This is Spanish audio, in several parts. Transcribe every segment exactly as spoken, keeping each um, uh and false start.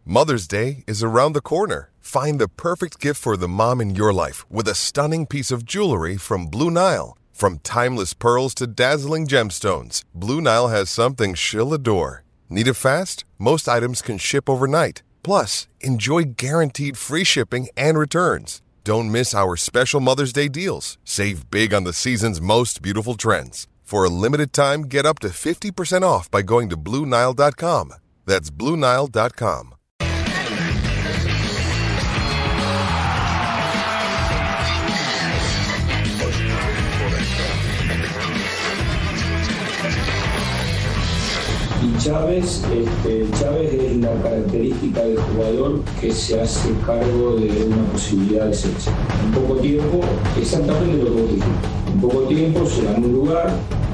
Mother's Day is around the corner. Find the perfect gift for the mom in your life with a stunning piece of jewelry from Blue Nile. From timeless pearls to dazzling gemstones, Blue Nile has something she'll adore. Need it fast? Most items can ship overnight. Plus, enjoy guaranteed free shipping and returns. Don't miss our special Mother's Day deals. Save big on the season's most beautiful trends. For a limited time, get up to fifty percent off by going to Blue Nile dot com. That's Blue Nile dot com. Y Chávez, este, Chávez es la característica del jugador que se hace cargo de una posibilidad de selección. En poco tiempo, exactamente lo que vos dijiste, en poco tiempo se ganó un lugar,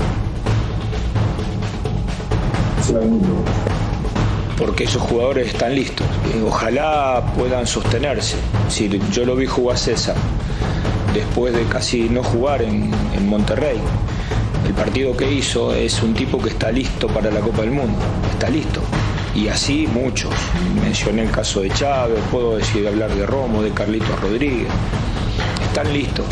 se ganó un lugar. Porque esos jugadores están listos, ojalá puedan sostenerse. Si yo lo vi jugar César, después de casi no jugar en, en Monterrey. El partido que hizo es un tipo que está listo para la Copa del Mundo, está listo. Y así muchos. Mencioné el caso de Chávez, puedo decir hablar de Romo, de Carlitos Rodríguez. Están listos.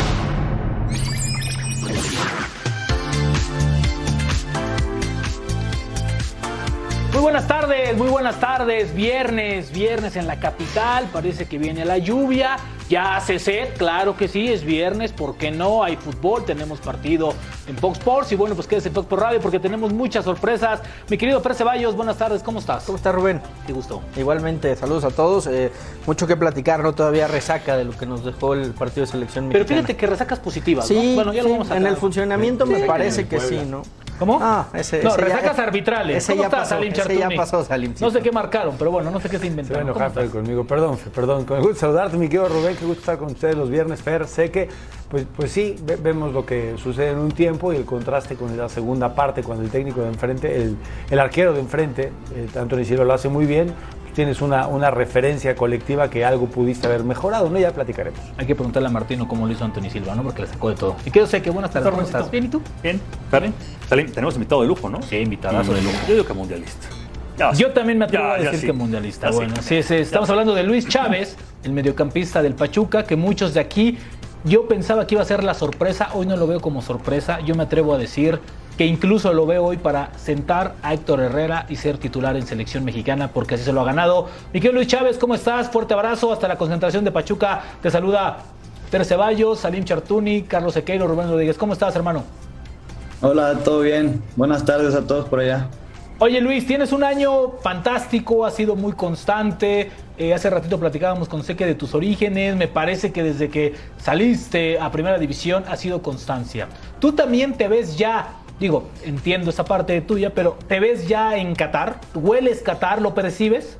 Muy buenas tardes, muy buenas tardes. Viernes, viernes en la capital. Parece que viene la lluvia. Ya hace sed, claro que sí, es viernes, ¿por qué no? Hay fútbol, tenemos partido en Fox Sports y bueno, pues quédese en Fox Sports Radio porque tenemos muchas sorpresas. Mi querido Fer Ceballos, buenas tardes, ¿cómo estás? ¿Cómo estás, Rubén? Qué gusto. Igualmente, saludos a todos. Eh, mucho que platicar, ¿no? Todavía resaca de lo que nos dejó el partido de selección mexicana. Pero fíjate que resacas positivas, sí, ¿no? Bueno, ya sí, lo vamos a en el funcionamiento sí, me parece que sí, ¿no? ¿Cómo? Ah, ese, no, ese resacas ya, arbitrales. Ese ¿Cómo ya estás, pasó, Salim ese Chartuni? ya pasó, Salim. No sé qué marcaron, pero bueno, no sé qué se inventaron. Se va a enojar Fer conmigo. Perdón, Fer, perdón. Con el gusto de saludarte, mi querido Rubén. Qué gusto estar con ustedes los viernes, Fer. Sé que, pues, pues sí, ve, vemos lo que sucede en un tiempo y el contraste con la segunda parte, cuando el técnico de enfrente, el, el arquero de enfrente, eh, Anthony Silva lo hace muy bien. Tienes una, una referencia colectiva que algo pudiste haber mejorado, ¿no? Ya platicaremos. Hay que preguntarle a Martino cómo lo hizo Anthony Silva, ¿no? Porque le sacó de todo. Y que yo sé que buenas tardes, ¿cómo estás? ¿Bien y tú? Bien. Fer, Salim, tenemos invitado de lujo, ¿no? Sí, invitadazo mm. de lujo. Yo digo que mundialista. Ya, yo también me atrevo ya, a decir sí. que mundialista. Ya, bueno, sí. sí, sí, estamos ya. hablando de Luis Chávez, el mediocampista del Pachuca, que muchos de aquí, yo pensaba que iba a ser la sorpresa, hoy no lo veo como sorpresa, yo me atrevo a decir que incluso lo veo hoy para sentar a Héctor Herrera y ser titular en selección mexicana, porque así se lo ha ganado. Mi querido Luis Chávez, ¿cómo estás? Fuerte abrazo, hasta la concentración de Pachuca. Te saluda Fer Ceballos, Salim Chartuni, Carlos Sequeiro, Rubén Rodríguez. ¿Cómo estás, hermano? Hola, todo bien. Buenas tardes a todos por allá. Oye, Luis, tienes un año fantástico, has sido muy constante. Eh, hace ratito platicábamos con Seque de tus orígenes. Me parece que desde que saliste a Primera División ha sido constancia. ¿Tú también te ves ya... Digo, entiendo esa parte tuya, pero ¿te ves ya en Qatar? ¿Hueles Qatar? ¿Lo percibes?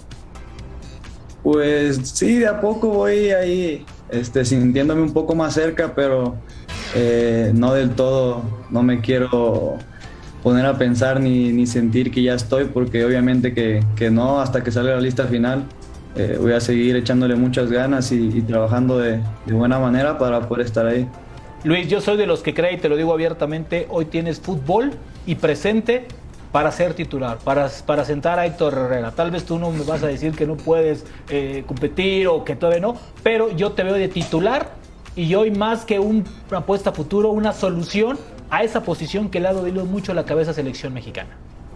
Pues sí, de a poco voy ahí este, sintiéndome un poco más cerca, pero eh, no del todo. No me quiero poner a pensar ni, ni sentir que ya estoy, porque obviamente que, que no, hasta que salga la lista final. Eh, voy a seguir echándole muchas ganas y, y trabajando de, de buena manera para poder estar ahí. Luis, yo soy de los que cree, y te lo digo abiertamente, hoy tienes fútbol y presente para ser titular, para, para sentar a Héctor Herrera. Tal vez tú no me vas a decir que no puedes eh, competir o que todavía no, pero yo te veo de titular y hoy más que un, una apuesta a futuro, una solución a esa posición que le ha dolido mucho la cabeza a selección mexicana.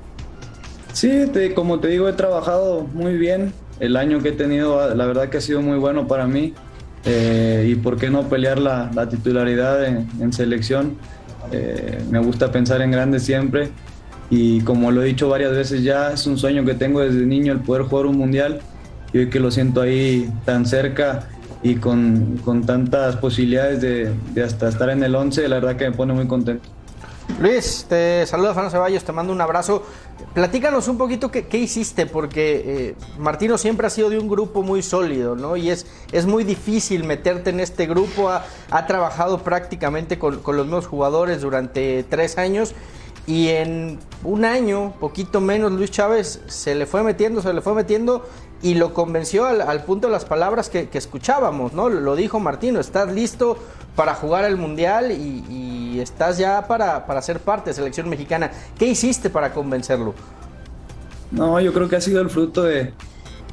Sí, te, como te digo, he trabajado muy bien. El año que he tenido, la verdad que ha sido muy bueno para mí. Eh, y por qué no pelear la, la titularidad en, en selección. Eh, me gusta pensar en grande siempre y como lo he dicho varias veces ya, es un sueño que tengo desde niño el poder jugar un mundial y hoy que lo siento ahí tan cerca y con, con tantas posibilidades de, de hasta estar en el once, la verdad que me pone muy contento. Luis, te saluda Fernando Ceballos, te mando un abrazo. Platícanos un poquito qué, qué hiciste, porque eh, Martino siempre ha sido de un grupo muy sólido, ¿no? Y es, es muy difícil meterte en este grupo. Ha, ha trabajado prácticamente con, con los mismos jugadores durante tres años y en un año, poquito menos, Luis Chávez se le fue metiendo, se le fue metiendo y lo convenció al, al punto de las palabras que, que escuchábamos, ¿no? Lo dijo Martino, estás listo para jugar el Mundial y, y estás ya para, para ser parte de selección mexicana. ¿Qué hiciste para convencerlo? No, yo creo que ha sido el fruto de,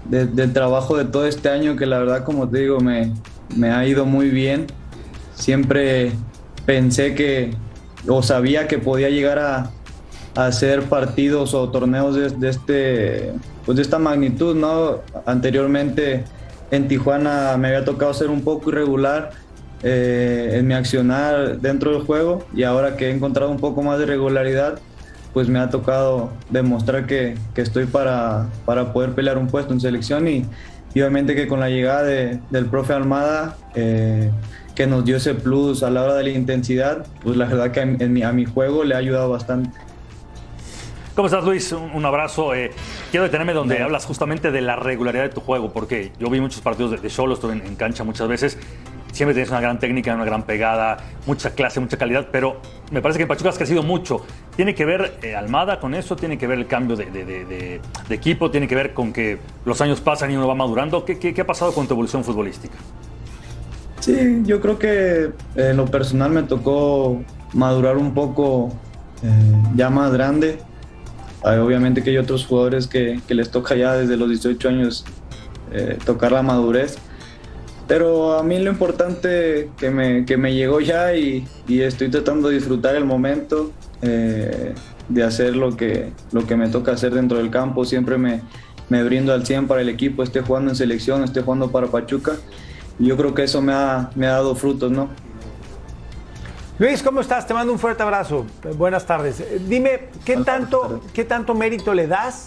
de, del trabajo de todo este año, que la verdad, como te digo, me, me ha ido muy bien. Siempre pensé que, o sabía que podía llegar a, a hacer partidos o torneos de, de, este, pues de esta magnitud, ¿no? Anteriormente en Tijuana me había tocado ser un poco irregular eh, en mi accionar dentro del juego, y ahora que he encontrado un poco más de regularidad, pues me ha tocado demostrar que, que estoy para, para poder pelear un puesto en selección, y, y obviamente que con la llegada de, del profe Almada, eh, que nos dio ese plus a la hora de la intensidad, pues la verdad que en, en mi, a mi juego le ha ayudado bastante. ¿Cómo estás, Luis? Un, un abrazo. Eh, quiero detenerme donde Bien. hablas justamente de la regularidad de tu juego, porque yo vi muchos partidos de, de Xolos, estuve en, en cancha muchas veces. Siempre tienes una gran técnica, una gran pegada, mucha clase, mucha calidad, pero me parece que en Pachuca has crecido mucho. ¿Tiene que ver eh, Almada con eso? ¿Tiene que ver el cambio de, de, de, de, de equipo? ¿Tiene que ver con que los años pasan y uno va madurando? ¿Qué, qué, qué ha pasado con tu evolución futbolística? Sí, yo creo que en lo personal me tocó madurar un poco eh, ya más grande. Eh, obviamente que hay otros jugadores que, que les toca ya desde los dieciocho años eh, tocar la madurez. Pero a mí lo importante que me, que me llegó ya, y, y estoy tratando de disfrutar el momento, eh, de hacer lo que, lo que me toca hacer dentro del campo. Siempre me, me brindo al cien para el equipo, esté jugando en selección, esté jugando para Pachuca. Y yo creo que eso me ha, me ha dado frutos, ¿no? Luis, ¿cómo estás? Te mando un fuerte abrazo. Buenas tardes. Dime, ¿qué tanto, ¿qué tanto mérito le das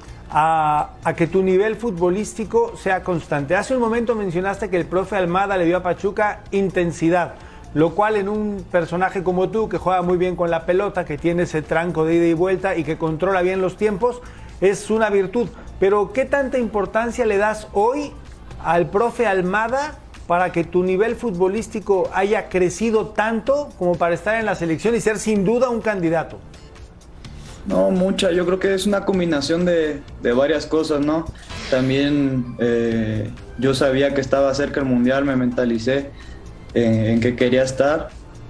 A, a que tu nivel futbolístico sea constante? Hace un momento mencionaste que el profe Almada le dio a Pachuca intensidad, lo cual en un personaje como tú, que juega muy bien con la pelota, que tiene ese tranco de ida y vuelta y que controla bien los tiempos, es una virtud. Pero ¿qué tanta importancia le das hoy al profe Almada para que tu nivel futbolístico haya crecido tanto como para estar en la selección y ser sin duda un candidato? No, mucha. Yo creo que es una combinación de, de varias cosas, ¿no? También eh, yo sabía que estaba cerca el Mundial, me mentalicé en, en que quería estar,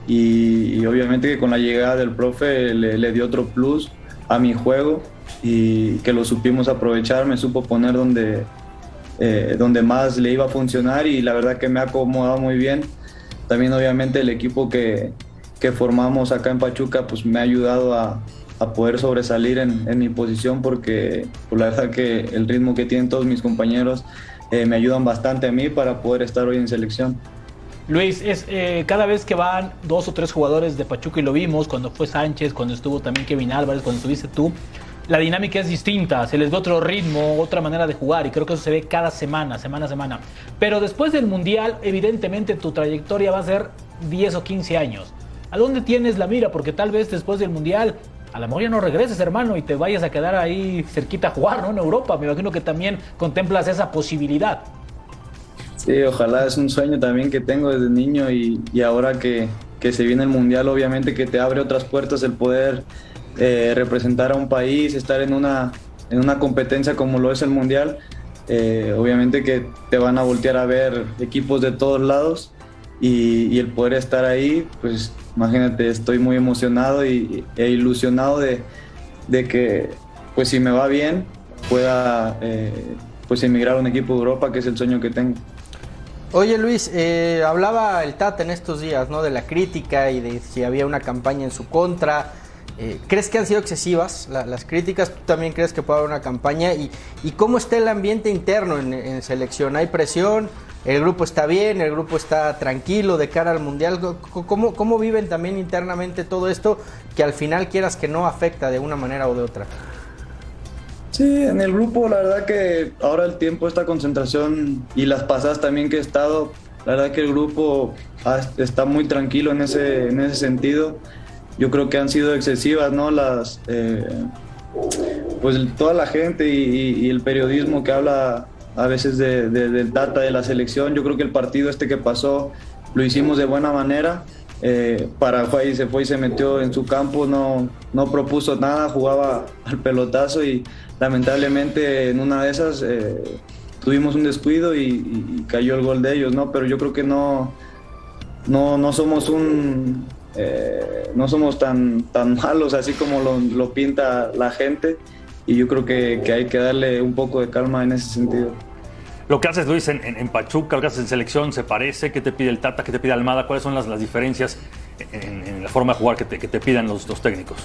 y, y obviamente que con la llegada del profe le, le dio otro plus a mi juego, y que lo supimos aprovechar, me supo poner donde, eh, donde más le iba a funcionar, y la verdad que me ha acomodado muy bien. También obviamente el equipo que, que formamos acá en Pachuca pues me ha ayudado a a poder sobresalir en, en mi posición, porque pues, la verdad que el ritmo que tienen todos mis compañeros eh, me ayudan bastante a mí para poder estar hoy en selección. Luis, es eh, cada vez que van dos o tres jugadores de Pachuca, y lo vimos cuando fue Sánchez, cuando estuvo también Kevin Álvarez, cuando estuviste tú, la dinámica es distinta, se les ve otro ritmo, otra manera de jugar, y creo que eso se ve cada semana, semana a semana. Pero después del Mundial, evidentemente tu trayectoria va a ser diez o quince años. ¿A dónde tienes la mira? Porque tal vez después del Mundial a lo mejor ya no regreses, hermano, y te vayas a quedar ahí cerquita a jugar, ¿no? En Europa. Me imagino que también contemplas esa posibilidad. Sí, ojalá. Es un sueño también que tengo desde niño, y, y ahora que, que se viene el Mundial, obviamente que te abre otras puertas el poder eh, representar a un país, estar en una, en una competencia como lo es el Mundial. Eh, obviamente que te van a voltear a ver equipos de todos lados, y, y el poder estar ahí, pues imagínate, estoy muy emocionado y, e ilusionado de, de que, pues si me va bien, pueda eh, pues emigrar a un equipo de Europa, que es el sueño que tengo. Oye, Luis, eh, hablaba el Tata en estos días, ¿no?, de la crítica y de si había una campaña en su contra. Eh, ¿Crees que han sido excesivas la, las críticas? ¿Tú también crees que puede haber una campaña? ¿Y, y cómo está el ambiente interno en, en selección? ¿Hay presión? ¿El grupo está bien? ¿El grupo está tranquilo de cara al Mundial? ¿Cómo, cómo viven también internamente todo esto, que al final, quieras que no, afecta de una manera o de otra? Sí, en el grupo la verdad que ahora el tiempo, esta concentración y las pasadas también que he estado, la verdad que el grupo está muy tranquilo en ese, en ese sentido. Yo creo que han sido excesivas, ¿no? Las, eh, pues toda la gente y, y el periodismo que habla a veces de, de, del Tata, de la selección. Yo creo que el partido este que pasó lo hicimos de buena manera. Eh, Paraguay se fue y se metió en su campo, no, no propuso nada, jugaba al pelotazo, y lamentablemente en una de esas eh, tuvimos un descuido y, y, y cayó el gol de ellos, ¿no? Pero yo creo que no, no, no somos un... Eh, no somos tan, tan malos así como lo, lo pinta la gente, y yo creo que, que hay que darle un poco de calma en ese sentido. Lo que haces, Luis, en, en, en Pachuca, lo que haces en selección, ¿se parece? ¿Qué te pide el Tata? ¿Qué te pide Almada? ¿Cuáles son las, las diferencias en, en la forma de jugar que te, que te pidan los, los técnicos?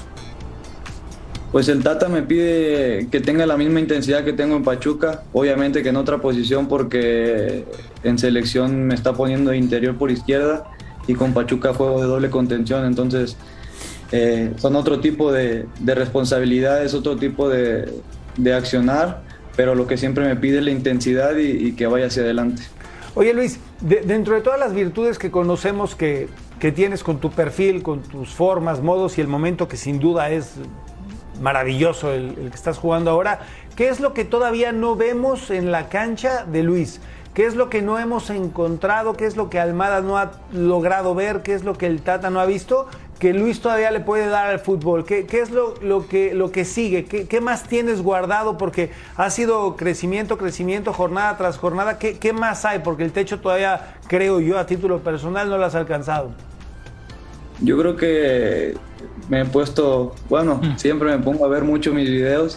Pues el Tata me pide que tenga la misma intensidad que tengo en Pachuca, obviamente que en otra posición porque en selección me está poniendo de interior por izquierda y con Pachuca juego de doble contención, entonces eh, son otro tipo de, de responsabilidades, otro tipo de, de accionar, pero lo que siempre me pide es la intensidad y, y que vaya hacia adelante. Oye Luis, de, dentro de todas las virtudes que conocemos que, que tienes con tu perfil, con tus formas, modos y el momento que sin duda es maravilloso el, el que estás jugando ahora, ¿qué es lo que todavía no vemos en la cancha de Luis? ¿Qué es lo que no hemos encontrado? ¿Qué es lo que Almada no ha logrado ver? ¿Qué es lo que el Tata no ha visto? Que Luis todavía le puede dar al fútbol. ¿Qué, qué es lo, lo, que, lo que sigue? ¿Qué, ¿Qué más tienes guardado? Porque ha sido crecimiento, crecimiento, jornada tras jornada. ¿Qué, ¿Qué más hay? Porque el techo todavía, creo yo, a título personal, no lo has alcanzado. Yo creo que me he puesto, bueno, mm. siempre me pongo a ver mucho mis videos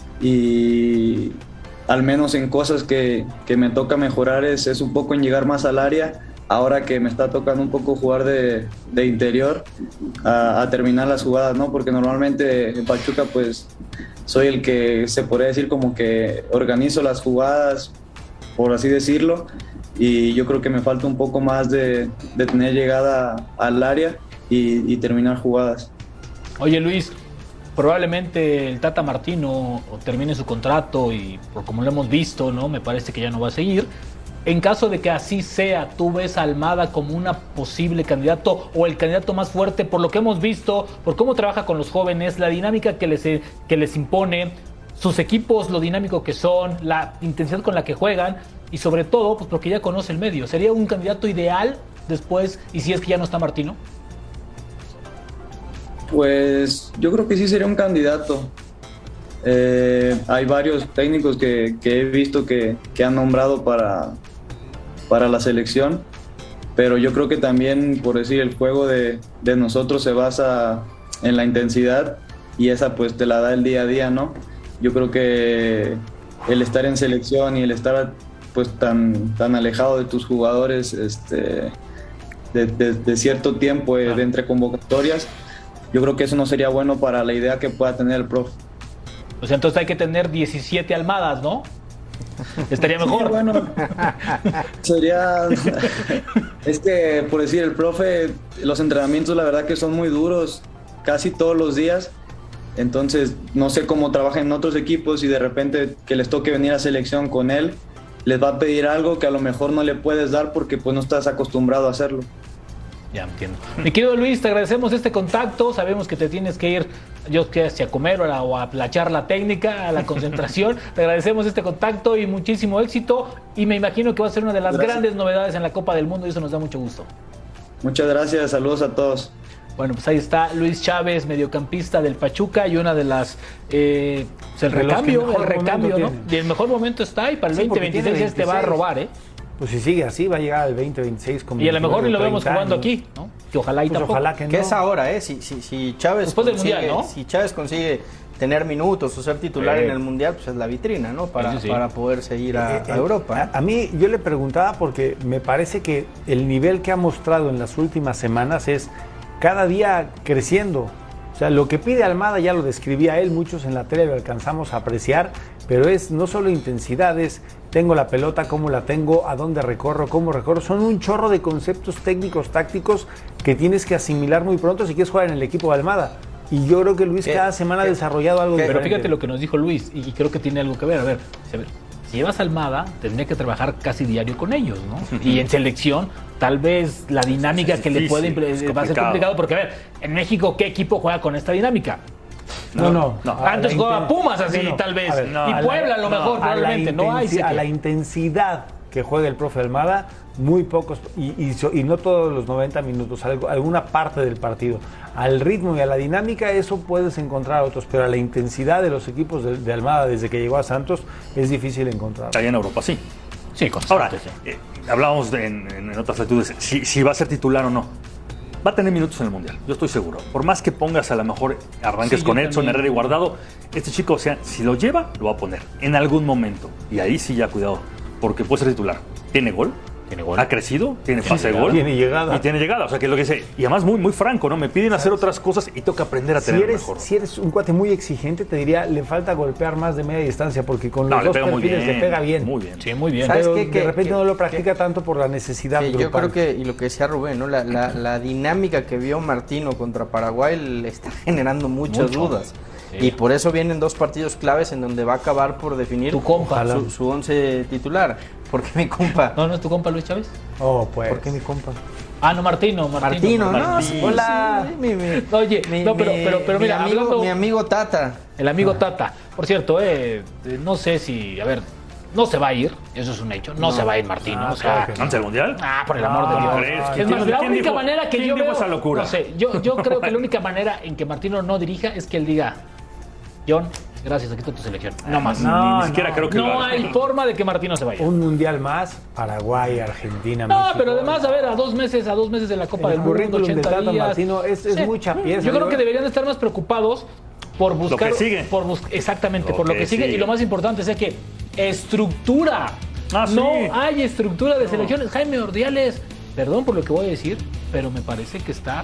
y al menos en cosas que, que me toca mejorar es, es un poco en llegar más al área. Ahora que me está tocando un poco jugar de, de interior a, a terminar las jugadas, ¿no? Porque normalmente en Pachuca pues soy el que se podría decir como que organizo las jugadas, por así decirlo, y yo creo que me falta un poco más de, de tener llegada al área y, y terminar jugadas. Oye Luis, probablemente el Tata Martino termine su contrato y por como lo hemos visto, ¿no? Me parece que ya no va a seguir. En caso de que así sea, ¿tú ves a Almada como una posible candidato o el candidato más fuerte por lo que hemos visto, por cómo trabaja con los jóvenes, la dinámica que les, que les impone, sus equipos, lo dinámico que son, la intensidad con la que juegan y sobre todo, pues porque ya conoce el medio? ¿Sería un candidato ideal después y si es que ya no está Martino? Pues yo creo que sí sería un candidato. Eh, hay varios técnicos que, que he visto que, que han nombrado para, para la selección, pero yo creo que también, por decir, el juego de, de nosotros se basa en la intensidad y esa pues te la da el día a día, ¿no? Yo creo que el estar en selección y el estar pues tan, tan alejado de tus jugadores este, de, de, de cierto tiempo eh, de entre convocatorias, yo creo que eso no sería bueno para la idea que pueda tener el profe. O sea, entonces hay que tener diecisiete Almadas, ¿no? Estaría mejor. Sí, bueno, sería... Es que, por decir, el profe, los entrenamientos la verdad que son muy duros, casi todos los días. Entonces, no sé cómo trabajan en otros equipos y de repente que les toque venir a selección con él, les va a pedir algo que a lo mejor no le puedes dar porque pues no estás acostumbrado a hacerlo. Ya entiendo. Mi querido Luis, te agradecemos este contacto. Sabemos que te tienes que ir, yo que hacia comer o a, la, o a la charla técnica, a la concentración. Te agradecemos este contacto y muchísimo éxito. Y me imagino que va a ser una de las gracias. grandes novedades en la Copa del Mundo y eso nos da mucho gusto. Muchas gracias, saludos a todos. Bueno, pues ahí está Luis Chávez, mediocampista del Pachuca y una de las... Eh, pues el recambio, el recambio, ¿no? Y el mejor momento está ahí para el sí, veinte veintiséis te va a robar, ¿eh? Pues si sigue así, va a llegar al veinte veintiséis. Como y a lo mejor ni lo vemos jugando aquí, ¿no? Que ojalá y pues tampoco. Ojalá que no. Que es ahora, ¿eh? Si, si, si Chávez Después del consigue, Mundial, ¿no? Si Chávez consigue tener minutos o ser titular eh. en el Mundial, pues es la vitrina, ¿no? Para, sí, sí. para poder seguir a, eh, a Europa. A, a mí, yo le preguntaba porque me parece que el nivel que ha mostrado en las últimas semanas es cada día creciendo. O sea, lo que pide Almada ya lo describía él, muchos en la tele lo alcanzamos a apreciar, pero es no solo intensidad, es tengo la pelota, cómo la tengo, a dónde recorro, cómo recorro. Son un chorro de conceptos técnicos, tácticos que tienes que asimilar muy pronto si quieres jugar en el equipo de Almada. Y yo creo que Luis ¿Qué? cada semana ¿Qué? ha desarrollado algo ¿Qué? diferente. Pero fíjate lo que nos dijo Luis y creo que tiene algo que ver. A ver, a ver. Si llevas a Almada, tendría que trabajar casi diario con ellos, ¿no? Uh-huh. Y en selección, tal vez la dinámica es que difícil, le puede va a ser complicado, porque a ver, en México, ¿qué equipo juega con esta dinámica? No, no. no Antes jugaba Pumas así, no, no. tal vez. Ver, no, y Puebla a lo mejor, no, probablemente. No hay. A la intensidad que juega el profe Almada, muy pocos, y, y, y no todos los noventa minutos, alguna parte del partido. Al ritmo y a la dinámica, eso puedes encontrar otros, pero a la intensidad de los equipos de, de Almada desde que llegó a Santos es difícil encontrar. Allá en Europa, sí. Sí, con Ahora, sí. Eh, hablábamos de, en, en otras latitudes, si, si va a ser titular o no. va a tener minutos en el Mundial, yo estoy seguro. Por más que pongas a lo mejor arranques Sí, con yo Edson, también. Herrera y Guardado, este chico, o sea, si lo lleva, lo va a poner en algún momento. Y ahí sí ya cuidado, porque puede ser titular. Tiene gol, Tiene gol. ha crecido, tiene pase de gol. Tiene llegada. Y tiene llegada, o sea, que es lo que dice. Y además muy, muy franco, ¿no? Me piden hacer otras cosas y tengo que aprender a Si tener eres, mejor. si eres un cuate muy exigente, te diría, le falta golpear más de media distancia, porque con No, los le dos pega muy perfiles bien. le pega bien. Muy bien. Sí, muy bien. ¿Sabes Pero qué? de Que- repente que- no lo practica tanto por la necesidad Sí, yo grupal. creo que, y lo que decía Rubén, ¿no? la, la, la dinámica que vio Martino contra Paraguay le está generando muchas Mucho. dudas. Sí. Y por eso vienen dos partidos claves en donde va a acabar por definir Tu compa. su, su once titular. Porque mi compa. ¿No, no es tu compa Luis Chávez? Oh, pues. ¿Por qué mi compa? Ah, no, Martino. Martino, Martino, ¿no? Martino. Hola. Sí, mi, mi- Oye, mi- no, pero- mi- pero- pero mi mira, amigo, hablando- mi amigo Tata. El amigo Tata. Por cierto, eh, eh, no sé si, a ver, no se va a ir, eso es un hecho, no, se va a ir Martino. Ah, o sea, claro que ¿Antes del Mundial? ah, por el amor de No, Dios. ¿crees? Es ¿Quién más, dijo- la quién única dijo- manera que quién yo dijo veo, esa locura? no sé, yo, yo creo que la única manera en que Martino no dirija es que él diga, John, gracias, aquí está tu selección. No más. No, Ni, ni siquiera no. creo que lo No haga. hay forma de que Martino se vaya. Un mundial más, Paraguay, Argentina, No, México. pero además, a ver, a dos meses, a dos meses de la Copa El del Mundo, currículum de ochenta Tata días. Martino es- es mucha pieza. Yo creo Yo- que deberían estar más preocupados por buscar. que sigue. Por bus- exactamente, Lo por lo que que sigue. sigue. Y lo más importante es que estructura. Ah, sí. No hay estructura de selecciones. Jaime Ordiales, perdón por lo que voy a decir, pero me parece que está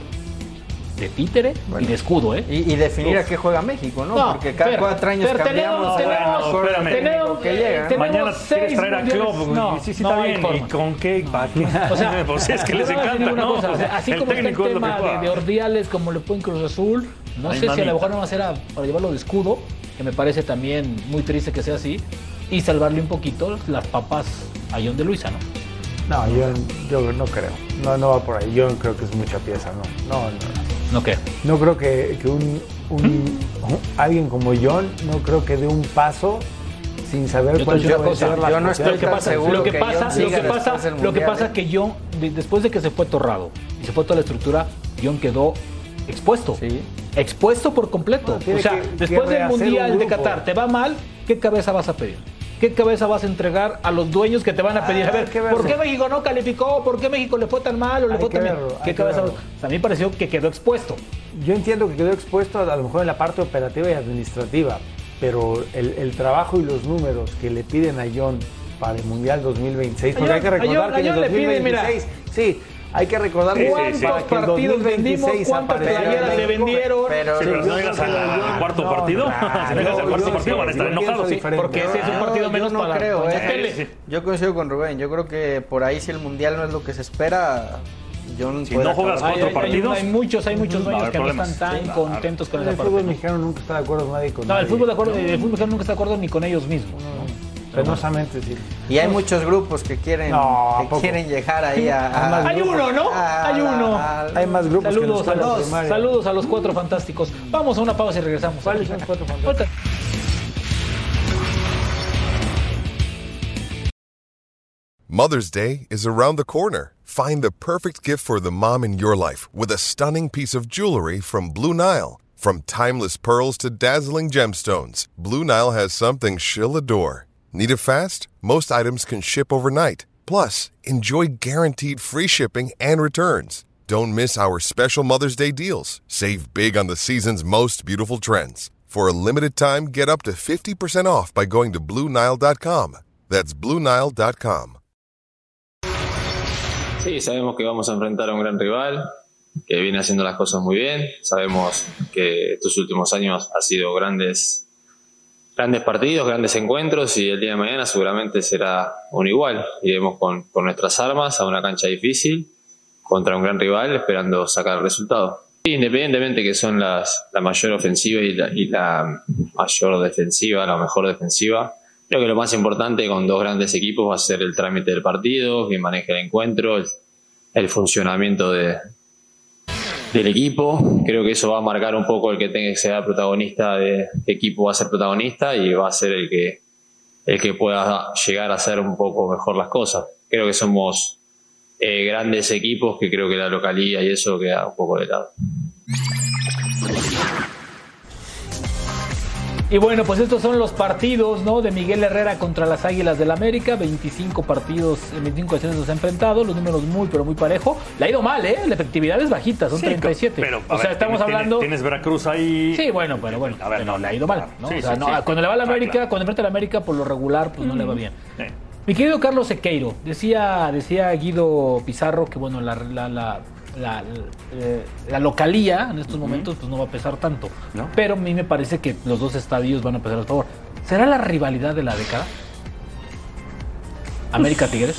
de títere y de escudo, ¿eh? Y, y definir a qué juega México, ¿no? No, Porque cada Fer, cuatro años Fer, cambiamos. tenemos- a lo mejor espérame. el técnico que llega, ¿no? tenemos Mañana seis quieres traer a mundiales. Klopp. No, sí, sí, no está hay bien. forma. ¿Y con qué? ¿Para qué? O sea, pues es que yo les no voy a decir encanta, ninguna ¿no? cosa, o sea, así El como está el técnico es lo que tema de, juega. de Ordiales, como le fue en Cruz Azul, no Ay, sé si a mamita. lo mejor no va a ser a- para llevarlo de escudo, que me parece también muy triste que sea así, y salvarle un poquito las papas a John de Luisa, ¿no? No, yo, yo no creo. No, no va por ahí. Yo creo que es mucha pieza, no. No, no. ¿No qué? No creo que, que un, un- un- alguien como John, no creo que dé un paso sin saber Yo cuál te va digo a una ser cosa, la yo no posibilidad. estoy Lo que tan pasa, seguro lo que que pasa, John lo siga que después pasa, del lo que Mundial, pasa ¿eh? que John, de- después de que se fue Torrado y se fue toda la estructura, John quedó expuesto. Sí. Expuesto por completo. Bueno, tiene o sea, que- que después del rehacer un Mundial de grupo. Qatar, te va mal, ¿qué cabeza vas a pedir? ¿Qué cabeza vas a entregar a los dueños que te van a pedir? Ah, A ver, hay que verlo. ¿por qué México no calificó? ¿Por qué México le fue tan mal o le Hay fue que tan bien? verlo, hay ¿Qué que cabeza? verlo. O sea, a mí me pareció que quedó expuesto. Yo entiendo que quedó expuesto a, a lo mejor en la parte operativa y administrativa, pero el, el trabajo y los números que le piden a John para el Mundial dos mil veintiséis, porque A hay que John- a recordar John- que en a el John le piden, mira. dos mil veintiséis, sí, hay que recordar Sí, que sí, ¿Cuántos sí. para que el partidos vendimos? dos mil veintiséis ¿Cuántas aparezca playeras en se el- vendieron? Pero- Sí, pero Sí, no llegas yo al creo que- cuarto no, partido. no, Si no llegas al yo- cuarto yo- partido van a estar yo enojados. pienso Sí. diferente. Porque ese es un No, partido yo menos no para creo, Doña eh. Tele. Sí. Yo coincido con Rubén. Yo creo que por ahí si el Mundial no es lo que se espera, John Si puede no juegas acabar. Hay, cuatro hay- hay- partidos, hay muchos, hay muchos va a dueños haber que no problemas. están tan Sí, contentos con El esa fútbol parte. mexicano nunca está de acuerdo nadie con No, el nadie. fútbol, de acuerdo, el fútbol mexicano nunca está de acuerdo ni con ellos mismos. Penosamente, sí. Y hay muchos grupos que quieren, No, ¿a que poco? quieren llegar ahí a... a- Hay uno, ¿no? a- Hay uno. a- Hay más grupos que Saludos los a, escuelas los, primarias. saludos a los cuatro fantásticos. Vamos a una pausa y regresamos. ¿Cuáles son los cuatro fantásticos? Ahorita. Mother's Day is around the corner. Find the perfect gift for the mom in your life with a stunning piece of jewelry from Blue Nile. From timeless pearls to dazzling gemstones, Blue Nile has something she'll adore. Need it fast? Most items can ship overnight. Plus, enjoy guaranteed free shipping and returns. Don't miss our special Mother's Day deals. Save big on the season's most beautiful trends. For a limited time, get up to fifty percent off by going to Blue Nile dot com. That's Blue Nile dot com. Sí, sabemos que vamos a enfrentar a un gran rival que viene haciendo las cosas muy bien. Sabemos que estos últimos años ha sido grandes, grandes partidos, grandes encuentros y el día de mañana seguramente será un igual. Iremos con, con nuestras armas a una cancha difícil contra un gran rival esperando sacar el resultado. Independientemente que son las, la mayor ofensiva y la, y la mayor defensiva, la mejor defensiva, creo que lo más importante con dos grandes equipos va a ser el trámite del partido, que maneje el encuentro, el, el funcionamiento de, del equipo. Creo que eso va a marcar un poco el que tenga que ser protagonista de qué equipo va a ser protagonista y va a ser el que, el que pueda llegar a hacer un poco mejor las cosas. Creo que somos eh, grandes equipos que creo que la localía y eso queda un poco de lado. Y bueno, pues estos son los partidos, ¿no? De Miguel Herrera contra las Águilas del América. veinticinco partidos, veinticinco ocasiones los ha enfrentado, los números muy, pero muy parejo. Le ha ido mal, ¿eh? La efectividad es bajita, son sí, treinta y siete. Pero, o sea, ver, estamos tienes, hablando... Tienes Veracruz ahí... Sí, bueno, pero bueno, a ver, no, le ha ido mal, ¿no? Sí, o sea, sí, no, sí. Cuando le va a la América, Ah, claro. cuando enfrenta a la América, por lo regular, pues mm. no le va bien. Sí. Mi querido Carlos Sequeiro, decía, decía Guido Pizarro que, bueno, la... la, la La, eh, la localía en estos momentos uh-huh. pues no va a pesar tanto, ¿no? Pero a mí me parece que los dos estadios van a pesar a favor. ¿Será la rivalidad de la década? América Tigres.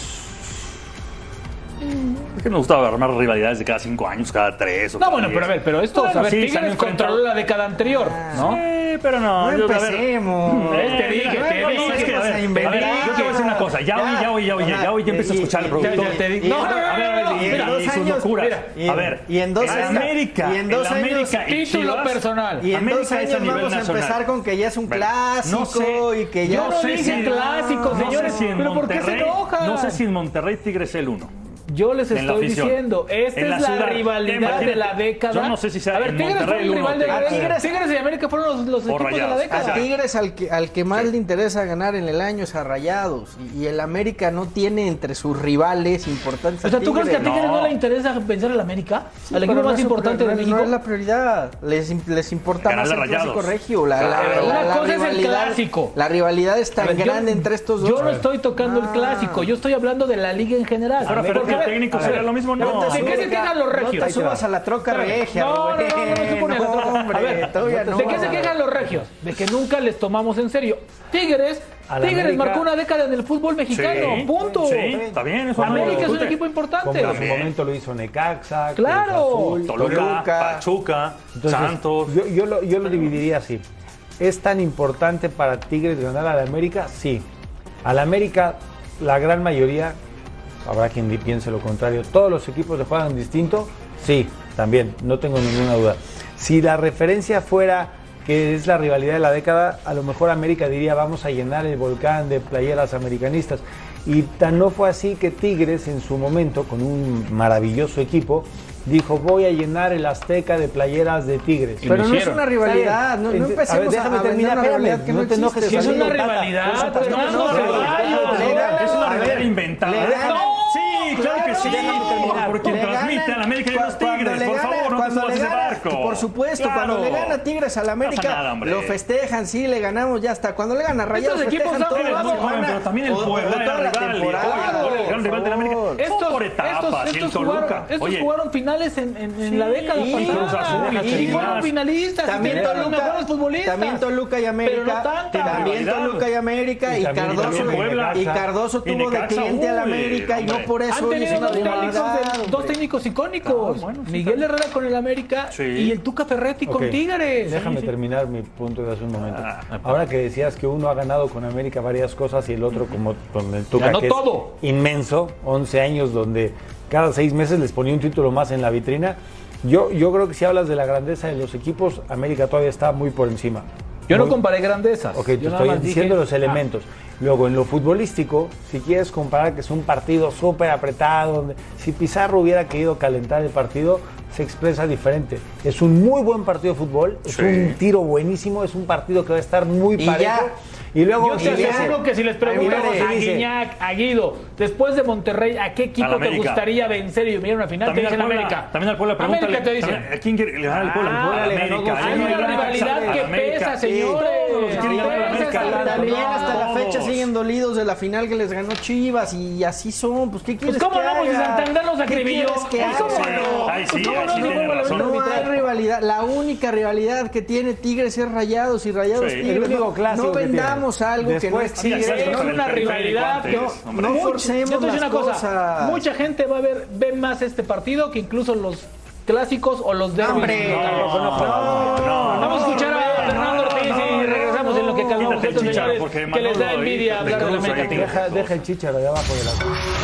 Es que me gusta armar rivalidades de cada cinco años, cada tres o No, cada bueno, diez. pero a ver, pero esto, bueno, a ver, sí, Tigres controló la década anterior, ¿no? Sí, pero no. No yo, empecemos. A ver, Te dije, te dije, no, no, es que, a ver, a ver, yo te voy a decir una cosa. Ya oí, ya oí, ya oí, ya oí, ya empiezo a escuchar al productor. Ya, ya te di- No, no, a ver, a ver, y en mira, dos y sus años, locuras. mira, A ver, y en dos el años- América, y en dos el años, América y título Chivas, personal. Y en América dos es a años nivel vamos a nacional. empezar con que ya es un Bueno, clásico no sé, y que ya... yo no sé dije si- clásico, no señores, sé si en pero ¿por qué se Monterrey, enojan? no sé si en Monterrey Tigres es el uno. Yo les En la estoy afición. diciendo, esta En la es la ciudad. rivalidad Imagínate, de la década. yo no sé si sea A ver, en Tigres fue Monterrey el uno, rival de la Tigres. década. Tigres y América fueron los, los equipos Rayados. de la década. A Tigres al que, al que más le interesa ganar en el año es a Rayados. Y, y el América no tiene entre sus rivales importantes a O sea, ¿tú crees que a Tigres. Tigres no, No. le interesa vencer al América? Sí, al pero equipo no más es su importante pri- de no, México. No es la prioridad. Les, les importa Ganarle más a el clásico Rayados. regio. La, la, Claro. la, la, Una cosa es el rivalidad, clásico. La rivalidad es tan A ver, yo- grande entre estos dos. Yo no estoy tocando el Ah. clásico, yo estoy hablando de la liga en general. Ahora, pero Porque, que a el ver, técnico a sería ver, lo mismo, no. ¿De qué se quejan los regios? No te subas a la troca regia, No, no, no, no, Rubén. no se pone a la troca. hombre, A ver, todavía no. ¿de qué se quejan los regios? De que nunca les tomamos en serio. Tigres, A la Tigres América- marcó una década en el fútbol mexicano, Sí, punto. sí, está bien, eso no América lo es un discute. equipo importante. Como en su También. momento lo hizo Necaxa, Claro. Cruz Azul, Toluca, Toluca. Pachuca, Entonces, Santos. Yo, yo, lo, yo lo dividiría así. ¿Es tan importante para Tigres ganar a la América? Sí. A la América, la gran mayoría, habrá quien piense lo contrario, todos los equipos le juegan distinto. Sí, también, no tengo ninguna duda. Si la referencia fuera que es la rivalidad de la década, a lo mejor América diría vamos a llenar el volcán de playeras americanistas. Y tan no fue así que Tigres en su momento, con un maravilloso equipo, dijo voy a llenar el Azteca de playeras de Tigres. Y Pero lo no es hicieron. una rivalidad, no, no Ent- a empecemos ver, déjame a, a terminar, vender una rivalidad espérame, que no no te enojes, existe. Si es Salud, una Tata. rivalidad, Pues, Fernando, no, no, Ceballos, le gana- Es una a ver, rivalidad inventada. le gana- No, sí, claro que sí. Déjame terminar. Porque Le transmite ganan- a la América y a los cu- cuando Tigres. le Por gana- favor, no te cuando subas le ese gana- barco. Por supuesto, Claro. cuando le gana Tigres a la América, pasa nada, hombre. lo festejan, sí, le ganamos, ya está. Cuando le gana a Rayados, Estos equipos festejan han todo Eres la muy joven, semana, pero también el o- o Puebla toda era la rival. y temporada, Oye, el gran rival de la América. por Estos, Fue por estos, etapas. Y el estos Toluca. jugaron, estos Oye, jugaron finales en, en, en Sí, la década y pasada. Cruz Azul, y, y fueron Chivas. finalistas. También y tenían Toluca, mejores futbolistas. también Toluca y América, Pero no tanta. también Rivalidad. Toluca y América, Y y, también- Cardoso, también Puebla. y Cardoso Y tuvo de Necaxa, cliente a la uy, América y no hombre. por Han eso es tenido una dos técnicos, rivalidad. de- dos hombre. técnicos icónicos. Ah, bueno, sí, Miguel claro. Herrera con el América Sí. y el Tuca Ferretti con Ok, Tigres. Déjame Sí, sí. terminar mi punto de hace un momento. Ah, Ahora que decías que uno ha ganado con América varias cosas y el otro como con el Tuca, Ganó que todo. es inmenso, once años donde cada seis meses les ponía un título más en la vitrina. Yo, yo creo que si hablas de la grandeza de los equipos, América todavía está muy por encima. Yo no Muy- comparé grandezas. Ok, te Yo nada estoy más diciendo dije- los elementos. Luego, en lo futbolístico, si quieres comparar que es un partido súper apretado, donde si Pizarro hubiera querido calentar el partido, se expresa diferente. Es un muy buen partido de fútbol, es Sí. un tiro buenísimo, es un partido que va a estar muy Y parejo. ya. Y luego, Yo te y ya- aseguro que si les preguntamos Ahí a viene, dice, Guiñac, a Guido, después de Monterrey, ¿a qué A equipo la te América. gustaría vencer y hubiera una final? Te También al dicen Puebla. América. También al Puebla, pregúntale. América te dicen. también, ¿a quién quiere le ganar el Puebla? Ah, El Puebla, le ganó América. dos- Ahí Hay no una hay rivalidad nada. que América. pesa, Sí, señores. todos los quieren ganar a la Pesa América. esa También rivalidad. hasta la fecha Todos. siguen dolidos de la final que les ganó Chivas y así son. Pues ¿qué quieres Pues cómo que no, pues haga? Santander los ¿Qué acribilló. quieres que Pues, ¿cómo haga? no? Ay, sí, Pues, ¿cómo ay, no? sí, No, tiene no, razón. no, No no, hay rivalidad. La única rivalidad que tiene Tigres es Rayados y Rayados Sí. Tigres. El único No- clásico no que vendamos tiene. algo que no Después, existe. sí, Es con el una periférico rivalidad. antes, No, hombre. no Mucha- forcemos yo te voy a decir las una cosa. cosas. Mucha gente va a ver, ve más este partido que incluso los clásicos o los derbis. ¡Hombre! No, no, no, Vamos a escuchar a Fernando Ortiz y regresamos en lo que calmamos Quítate el estos chícharo, señores porque que les da Manolo envidia ahí hablar te de la cruza América ahí. Tigres. Deja, deja el chícharo de abajo de la...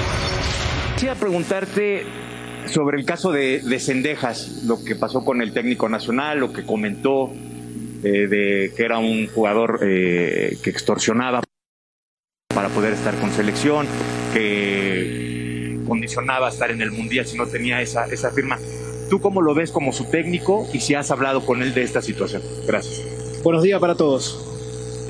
Quisiera preguntarte sobre el caso de, de Cendejas, lo que pasó con el técnico nacional, lo que comentó eh, de que era un jugador eh, que extorsionaba para poder estar con selección, que condicionaba estar en el Mundial si no tenía esa, esa firma. ¿Tú cómo lo ves como su técnico y si has hablado con él de esta situación? Gracias. Buenos días para todos.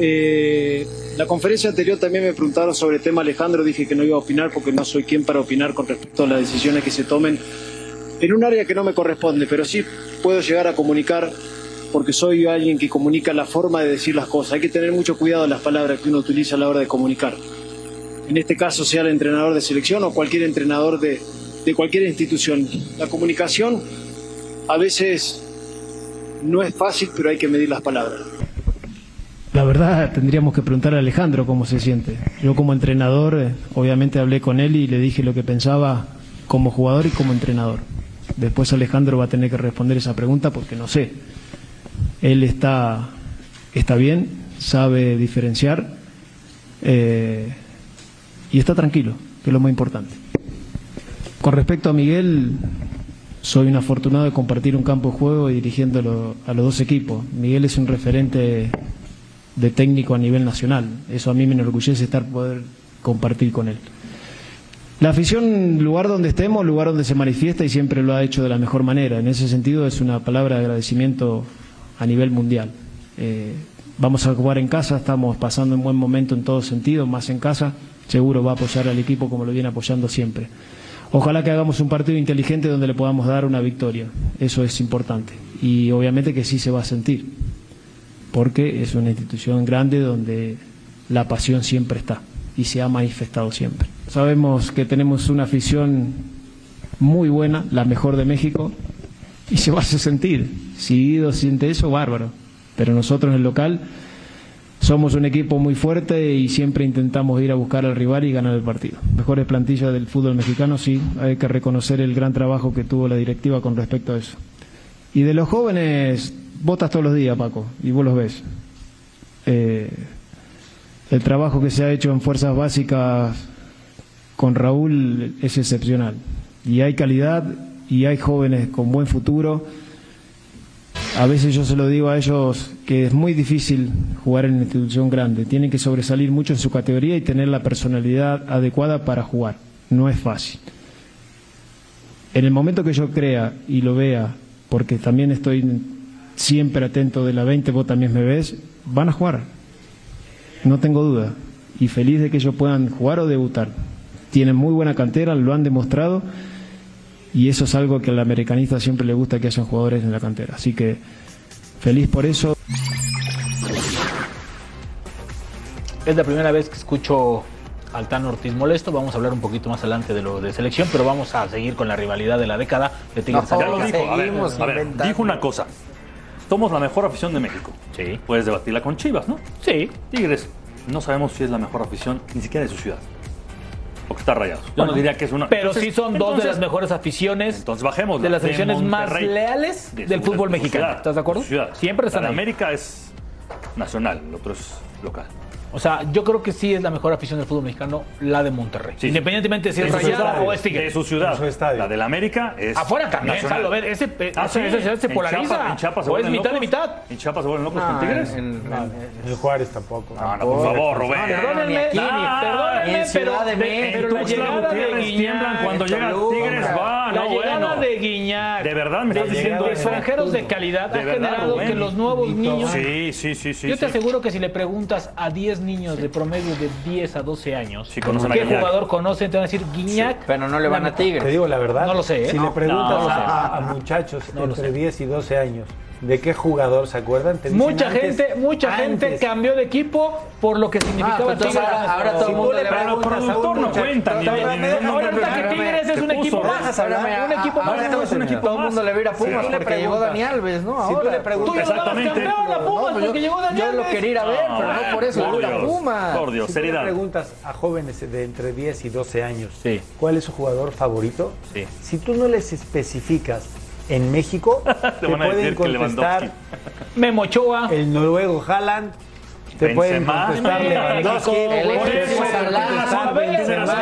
Eh, la conferencia anterior también me preguntaron sobre el tema Alejandro, dije que no iba a opinar porque no soy quien para opinar con respecto a las decisiones que se tomen en un área que no me corresponde, pero sí puedo llegar a comunicar porque soy alguien que comunica la forma de decir las cosas. Hay que tener mucho cuidado en las palabras que uno utiliza a la hora de comunicar. En este caso, sea el entrenador de selección o cualquier entrenador de, de cualquier institución. La comunicación a veces no es fácil, pero hay que medir las palabras. La verdad, tendríamos que preguntar a Alejandro cómo se siente. Yo como entrenador, eh, obviamente hablé con él y le dije lo que pensaba como jugador y como entrenador. Después Alejandro va a tener que responder esa pregunta porque no sé. Él está, está bien, sabe diferenciar eh, y está tranquilo, que es lo más importante. Con respecto a Miguel, soy un afortunado de compartir un campo de juego y dirigiéndolo a los dos equipos. Miguel es un referente de técnico a nivel nacional. Eso a mí me enorgullece estar poder compartir con él. La afición, lugar donde estemos, lugar donde se manifiesta y siempre lo ha hecho de la mejor manera. En ese sentido es una palabra de agradecimiento a nivel mundial. Eh, vamos a jugar en casa, estamos pasando un buen momento en todo sentido, más en casa, seguro va a apoyar al equipo como lo viene apoyando siempre. Ojalá que hagamos un partido inteligente donde le podamos dar una victoria, eso es importante. Y obviamente que sí se va a sentir, porque es una institución grande donde la pasión siempre está y se ha manifestado siempre. Sabemos que tenemos una afición muy buena, la mejor de México, y se va a hacer sentir. Si Guido siente eso, bárbaro. Pero nosotros en el local somos un equipo muy fuerte y siempre intentamos ir a buscar al rival y ganar el partido. Mejores plantillas del fútbol mexicano, sí, hay que reconocer el gran trabajo que tuvo la directiva con respecto a eso. Y de los jóvenes, votas todos los días, Paco, y vos los ves. Eh, el trabajo que se ha hecho en fuerzas básicas con Raúl es excepcional. Y hay calidad y hay jóvenes con buen futuro. A veces yo se lo digo a ellos que es muy difícil jugar en una institución grande. Tienen que sobresalir mucho en su categoría y tener la personalidad adecuada para jugar. No es fácil. En el momento que yo crea y lo vea, porque también estoy siempre atento de la veinte, vos también me ves, van a jugar. No tengo duda. Y feliz de que ellos puedan jugar o debutar. Tienen muy buena cantera, lo han demostrado. Y eso es algo que al americanista siempre le gusta, que hayan jugadores en la cantera. Así que feliz por eso. Es la primera vez que escucho al Tan Ortiz molesto. Vamos a hablar un poquito más adelante de lo de selección, pero vamos a seguir con la rivalidad de la década de Tigres. No, ya lo dijo. A ver, a ver, dijo una cosa. Somos la mejor afición de México. Sí. Puedes debatirla con Chivas, ¿no? Sí. Tigres, no sabemos si es la mejor afición, ni siquiera de su ciudad. Porque está Rayados. Yo Bueno, no diría que es una. Pero entonces, sí son dos de las mejores aficiones. Entonces bajemos. De las aficiones de más Monterrey, leales de del su- fútbol de su mexicano. ciudad, ¿Estás de acuerdo? de su ciudad. Siempre están La de ahí. América es nacional, el otro es local. O sea, yo creo que sí es la mejor afición del fútbol mexicano, la de Monterrey. Sí, Independientemente de si de es su Rayada estadio, o es Tigres. de su ciudad. De su estadio. La del América es. Afuera también, nacional. Salo, a ver, ese, ese, Ah, sí. ese- ese se En polariza. Chiapas- en Chiapas se o es vuelven mitad de locos. mitad. En Chiapas se vuelven locos No, con Tigres. en- en- El Juárez tampoco. No, no, por favor, Rubén. Perdónenme, ni aquí, ni- perdónenme, en Ciudad pero, de México, pero la en llegada Tuxtla de Gutiérrez tiemblan Guiñac, cuando llega Toluca, Tigres, va, la no, llegada bueno. de Guiñac, De verdad, me de, estás diciendo de eso. extranjeros de calidad De ha verdad, generado Rubén. que los nuevos niños. Sí, sí, sí, sí. Yo te sí. aseguro que si le preguntas a diez niños de promedio de diez a doce años, Sí, conocen a ¿qué Guiñac. jugador conocen? Te van a decir Guiñac. Pero no le van a Tigres. Te digo la verdad. No lo sé, ¿eh? Si No, le preguntas no, no lo sé. a, a muchachos No lo entre sé. diez y doce años, ¿de qué jugador se acuerdan? Te dicen Mucha antes- gente, mucha gente antes. cambió de equipo por lo que significaba Ah, pues entonces Tigres. ahora- ahora todo el Si mundo tú le le Pero preguntas a un productor no muchacho- cuenta, ni- Espérame, ni- ni- déjame Ahora resulta que terminar. Tigres es un Te equipo puso, más. ¿vas a hablar? Un equipo Ahora más. estamos es un equipo Todo el más. mundo le va a ir a Pumas Si tú le porque llegó preguntas- Dani Alves, ¿no? Si tú Ahora. le preguntas- Tú ya lo dabas Exactamente. campeón a Pumas No, pues porque yo, llegó Dani yo lo Alves. quería ir a ver, No, pero no por eso por le voy a Dios, Pumas. por Dios, Si tú le seriedad. preguntas a jóvenes de entre diez y doce años, Sí. ¿cuál es su jugador favorito? Sí. Si tú no les especificas en México, te, van a pueden decir que contestar Lewandowski. Memo Ochoa. el noruego Haaland, te pueden Benzema. contestar Lewandowski, México, te pueden Alexis contestar Alonso, Benzema.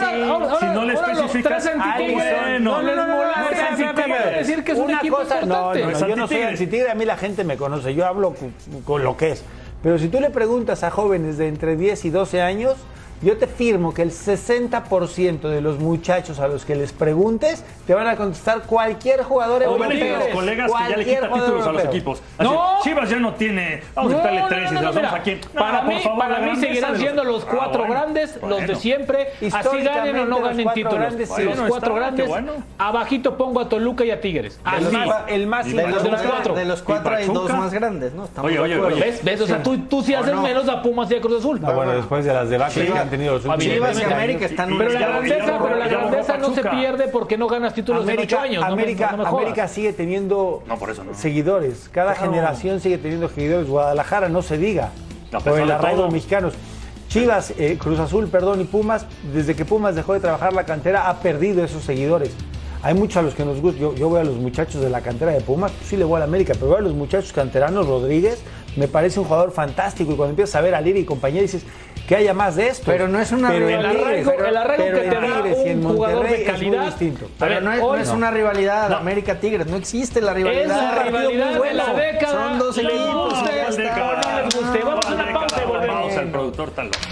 Si no le especificas, ay, bueno, no, no, no, no, no es espérame, anti-Tigres. espérame, decir que es un Una equipo cosa, no, importante. no, No es no, yo no soy anti-Tigres. anti-tigre, a mí la gente me conoce, yo hablo con, con lo que es. Pero si tú le preguntas a jóvenes de entre diez y doce años, yo te firmo que el sesenta por ciento de los muchachos a los que les preguntes te van a contestar cualquier jugador o europeo. los colegas que ya le quita títulos a los equipos. Así, No. Chivas ya no tiene, vamos No, a quitarle no, tres no, y no, se los no, damos mira, aquí. No, para por mí, favor, para la mí grandeza seguirán de los- siendo los Ah, cuatro bueno, grandes, los de bueno. siempre. Así ganen o no Históricamente, ganen los cuatro títulos. grandes, sí. Los Bueno, cuatro está, grandes. qué bueno. Abajito pongo a Toluca y a Tigres. El Así. más, el más De los, de los importante- cuatro. de los cuatro hay Pachuca. dos más grandes, ¿no? Estamos Oye, de oye, acuerdo. oye. ¿Ves? ¿Ves? O sea, tú, tú sí ¿O haces no? menos a Pumas y a Cruz Azul. Ah, bueno, después de las debacles que Chivas- han tenido los últimos Chivas y veinte América años. están Y- Pero y la ya- grandeza, ya borró- pero la ya borró grandeza no se Pachuca. pierde porque no ganas títulos en América, ocho años. No me- América, no me jodas. América sigue teniendo No, por eso no. seguidores. Cada Claro. generación sigue teniendo seguidores. Guadalajara, no se diga. A Por pesar el de arraigo todo. mexicanos. Chivas, eh, Cruz Azul, perdón, y Pumas, desde que Pumas dejó de trabajar la cantera, ha perdido esos seguidores. Hay muchos a los que nos gusta. Yo, yo veo a los muchachos de la cantera de Pumas, pues sí le voy a la América, pero veo a los muchachos canteranos. Rodríguez me parece un jugador fantástico. Y cuando empiezas a ver a Lira y compañía, dices que haya más de esto. Pero no es una Pero en rivalidad, Tigres, arraigo- el arraigo pero que en te da Tigres y en un jugador Monterrey de es muy calidad. distinto. Pero A ver, no es, hoy no es no. una rivalidad No. América-Tigres, no existe la rivalidad. Es la Un partido rivalidad muy de bueno. la década. Son dos Le equipos. guste, ya no está. le guste. Vamos a una pausa y volvemos. Pausa, el productor está loco.